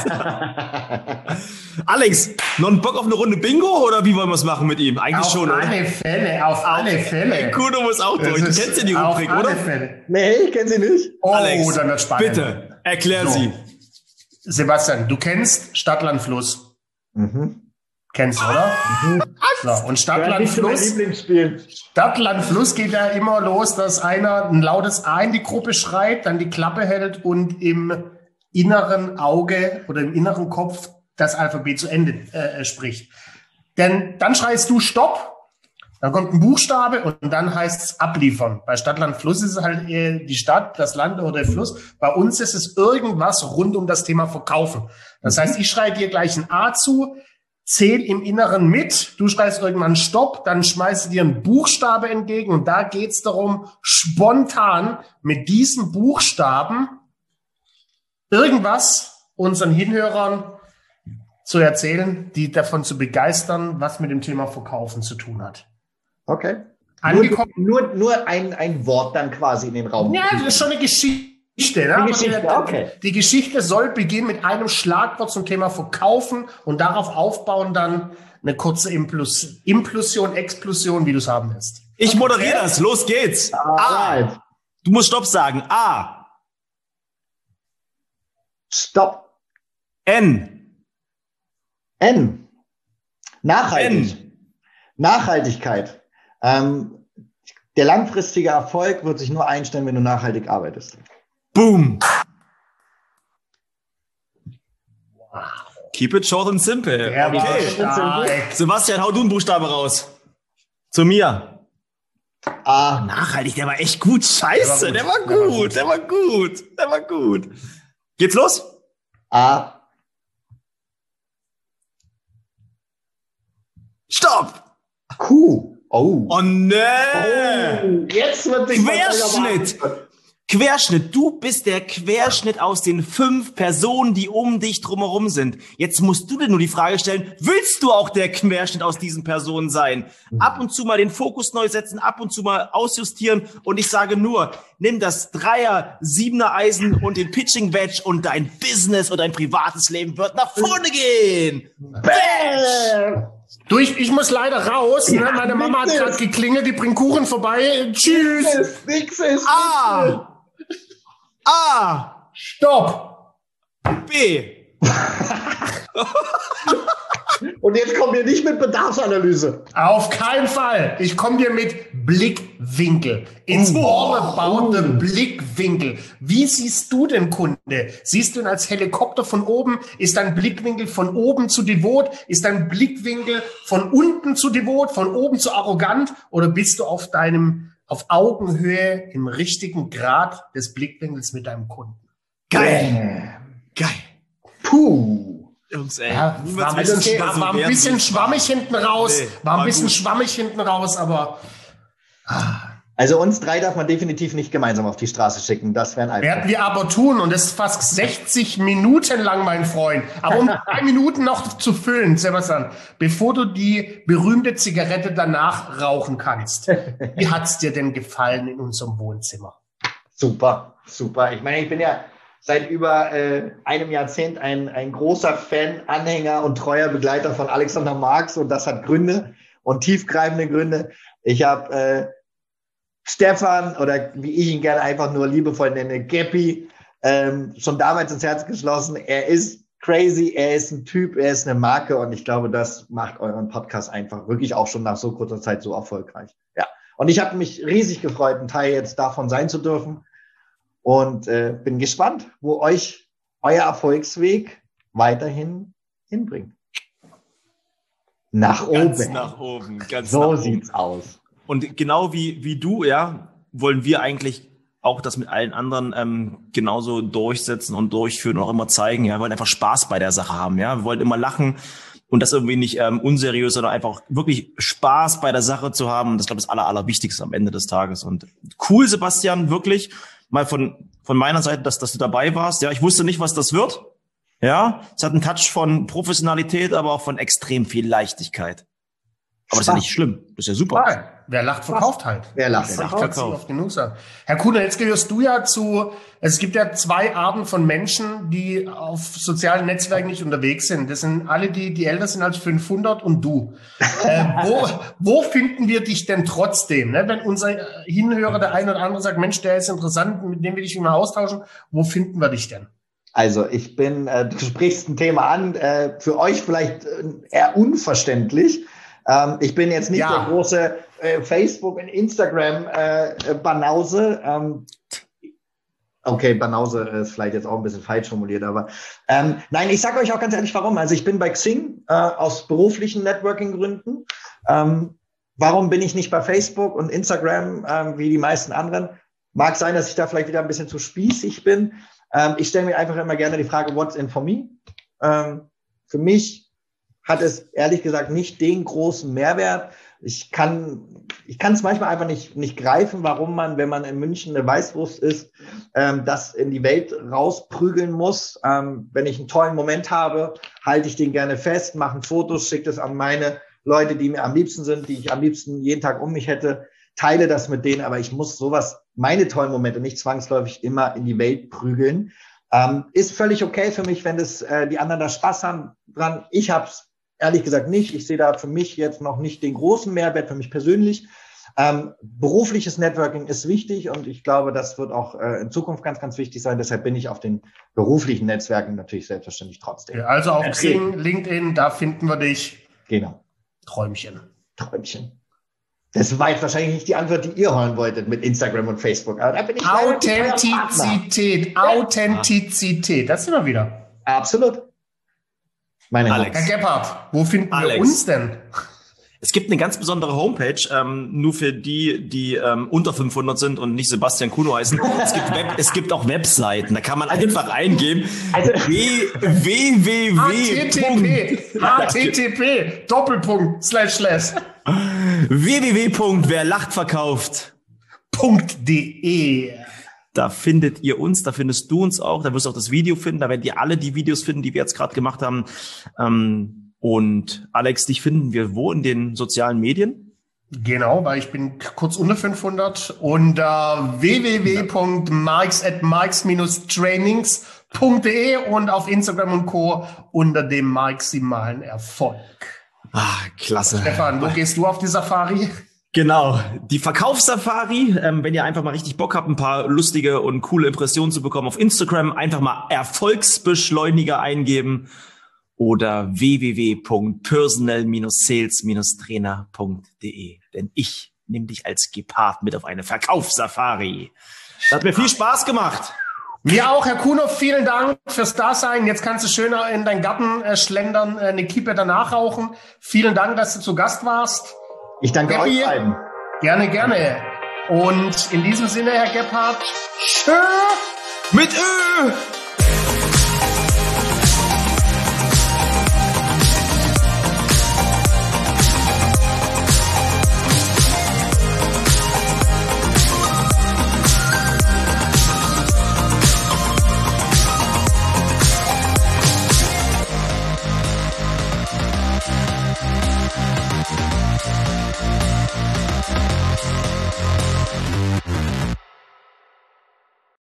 Alex, noch einen Bock auf eine Runde Bingo oder wie wollen wir es machen mit ihm? Eigentlich schon, oder? Auf alle Fälle. Kuno muss auch durch. Du kennst ja die Rubrik, oder? Fälle. Nee, ich kenne sie nicht. Oh, Alex, dann wird spannend. Bitte, erklär sie. Sebastian, du kennst Stadt, Land, Fluss. Kennst du, oder? So, und Stadt, Land, Fluss. Stadt, Land, Fluss geht ja immer los, dass einer ein lautes A in die Gruppe schreit, dann die Klappe hält und im inneren Auge oder im inneren Kopf das Alphabet zu Ende spricht. Denn dann schreist du Stopp, dann kommt ein Buchstabe und dann heißt es abliefern. Bei Stadt, Land, Fluss ist es halt die Stadt, das Land oder der Fluss. Bei uns ist es irgendwas rund um das Thema Verkaufen. Das heißt, ich schreie dir gleich ein A zu, zähl im Inneren mit, du schreist irgendwann Stopp, dann schmeißt du dir einen Buchstabe entgegen und da geht's darum, spontan mit diesem Buchstaben irgendwas unseren Hinhörern zu erzählen, die davon zu begeistern, was mit dem Thema Verkaufen zu tun hat. Okay. Angekommen. Nur ein Wort dann quasi in den Raum. Ja, das ist schon eine Geschichte. Ne? Okay. Die Geschichte soll beginnen mit einem Schlagwort zum Thema Verkaufen und darauf aufbauen dann eine kurze Implosion, Explosion, wie du es haben willst. Ich moderiere das. Los geht's. A. Du musst Stopp sagen. A. Stopp. N. Nachhaltig. N. Nachhaltigkeit. Der langfristige Erfolg wird sich nur einstellen, wenn du nachhaltig arbeitest. Boom. Keep it short and simple. Ja, okay. Sebastian, hau du einen Buchstabe raus. Zu mir. A. Nachhaltig, der war echt gut. Scheiße, der war gut. Geht's los? A. Stopp. Q. Oh. Nee. Jetzt wird sich Querschnitt. Du bist der Querschnitt aus den 5 Personen, die um dich drumherum sind. Jetzt musst du dir nur die Frage stellen, willst du auch der Querschnitt aus diesen Personen sein? Ab und zu mal den Fokus neu setzen, ab und zu mal ausjustieren. Und ich sage nur, nimm das 3er, 7er Eisen und den Pitching Wedge und dein Business und dein privates Leben wird nach vorne gehen. Badge! Ich muss leider raus. Ne? Meine Mama hat gerade geklingelt, die bringt Kuchen vorbei. Tschüss. Nix ist. A. Stopp. B. Und jetzt kommen wir nicht mit Bedarfsanalyse. Auf keinen Fall. Ich komme dir mit Blickwinkel. It's all about the Blickwinkel. Wie siehst du den Kunde? Siehst du ihn als Helikopter von oben? Ist dein Blickwinkel von oben zu devot? Ist dein Blickwinkel von unten zu devot, von oben zu arrogant? Oder bist du auf Augenhöhe im richtigen Grad des Blickwinkels mit deinem Kunden? Geil. Puh. Jungs, ey. Ja, war ein bisschen schwammig hinten raus. Schwammig hinten raus, aber. Also uns 3 darf man definitiv nicht gemeinsam auf die Straße schicken. Das wären einfach. Werden wir aber tun. Und das ist fast 60 Minuten lang, mein Freund. Aber um 3 Minuten noch zu füllen, Sebastian, bevor du die berühmte Zigarette danach rauchen kannst. Wie hat's dir denn gefallen in unserem Wohnzimmer? Super. Ich meine, ich bin ja seit über einem Jahrzehnt ein großer Fan, Anhänger und treuer Begleiter von Alexander Marx. Und das hat Gründe und tiefgreifende Gründe. Ich habe Stefan, oder wie ich ihn gerne einfach nur liebevoll nenne, Geppi, schon damals ins Herz geschlossen. Er ist crazy, er ist ein Typ, er ist eine Marke und ich glaube, das macht euren Podcast einfach wirklich auch schon nach so kurzer Zeit so erfolgreich. Ja. Und ich habe mich riesig gefreut, ein Teil jetzt davon sein zu dürfen und bin gespannt, wo euch euer Erfolgsweg weiterhin hinbringt. Nach oben. Ganz nach oben. So sieht's aus. Und genau wie du, ja, wollen wir eigentlich auch das mit allen anderen genauso durchsetzen und durchführen und auch immer zeigen. Ja, wir wollen einfach Spaß bei der Sache haben. Ja, wir wollen immer lachen und das irgendwie nicht unseriös, sondern einfach wirklich Spaß bei der Sache zu haben. Und das, glaube ich, das Allerwichtigste am Ende des Tages. Und cool, Sebastian, wirklich mal von meiner Seite, dass du dabei warst. Ja, ich wusste nicht, was das wird. Ja, es hat einen Touch von Professionalität, aber auch von extrem viel Leichtigkeit. Aber das ist ja nicht schlimm. Das ist ja super. Nein, wer lacht, verkauft halt. Wer lacht, verkauft. Oft genug sagen. Herr Kuhner, jetzt gehörst du ja es gibt ja 2 Arten von Menschen, die auf sozialen Netzwerken nicht unterwegs sind. Das sind alle, die älter sind als 500 und du. Wo finden wir dich denn trotzdem? Ne? Wenn unser Hinhörer, der eine oder andere sagt, Mensch, der ist interessant, mit dem will ich mich mal austauschen. Wo finden wir dich denn? Also ich bin, du sprichst ein Thema an, für euch vielleicht eher unverständlich. Ich bin jetzt nicht der große Facebook- und Instagram-Banause. Okay, Banause ist vielleicht jetzt auch ein bisschen falsch formuliert, aber nein, ich sage euch auch ganz ehrlich, warum. Also ich bin bei Xing aus beruflichen Networking-Gründen. Warum bin ich nicht bei Facebook und Instagram wie die meisten anderen? Mag sein, dass ich da vielleicht wieder ein bisschen zu spießig bin. Ich stelle mir einfach immer gerne die Frage, what's in for me? Für mich hat es ehrlich gesagt nicht den großen Mehrwert, Ich kann es manchmal einfach nicht greifen, warum man, wenn man in München eine Weißwurst isst, das in die Welt rausprügeln muss. Wenn ich einen tollen Moment habe, halte ich den gerne fest, mache ein Foto, schicke das an meine Leute, die mir am liebsten sind, die ich am liebsten jeden Tag um mich hätte, teile das mit denen, aber ich muss meine tollen Momente nicht zwangsläufig immer in die Welt prügeln. Ist völlig okay für mich, wenn die anderen da Spaß haben dran. Ich habe es ehrlich gesagt nicht. Ich sehe da für mich jetzt noch nicht den großen Mehrwert für mich persönlich. Berufliches Networking ist wichtig und ich glaube, das wird auch in Zukunft ganz, ganz wichtig sein. Deshalb bin ich auf den beruflichen Netzwerken natürlich selbstverständlich trotzdem. Ja, also auf Xing, LinkedIn, da finden wir dich. Genau. Träumchen. Das war jetzt wahrscheinlich nicht die Antwort, die ihr hören wolltet mit Instagram und Facebook. Aber da bin ich Authentizität, das sind wir wieder. Absolut. Herr Gebhardt, wo finden wir uns denn? Es gibt eine ganz besondere Homepage, nur für die unter 500 sind und nicht Sebastian Kuno heißen. Es gibt auch Webseiten, da kann man einfach eingeben. www.werlachtverkauft.de. Da findet ihr uns, da findest du uns auch, da wirst du auch das Video finden, da werdet ihr alle die Videos finden, die wir jetzt gerade gemacht haben. Und Alex, dich finden wir wo in den sozialen Medien? Genau, weil ich bin kurz unter 500 unter www.marx@marx-trainings.de und auf Instagram und Co. unter dem maximalen Erfolg. Klasse. Stefan, wo gehst du auf die Safari? Genau, die Verkaufssafari, wenn ihr einfach mal richtig Bock habt, ein paar lustige und coole Impressionen zu bekommen auf Instagram, einfach mal Erfolgsbeschleuniger eingeben oder www.personal-sales-trainer.de. Denn ich nehme dich als Gepard mit auf eine Verkaufssafari. Das hat mir viel Spaß gemacht. Mir auch, Herr Kuno, vielen Dank fürs Dasein. Jetzt kannst du schöner in deinen Garten schlendern, eine Kippe danach rauchen. Vielen Dank, dass du zu Gast warst. Ich danke euch beiden. Gerne. Und in diesem Sinne, Herr Gebhardt, tschö mit Ö!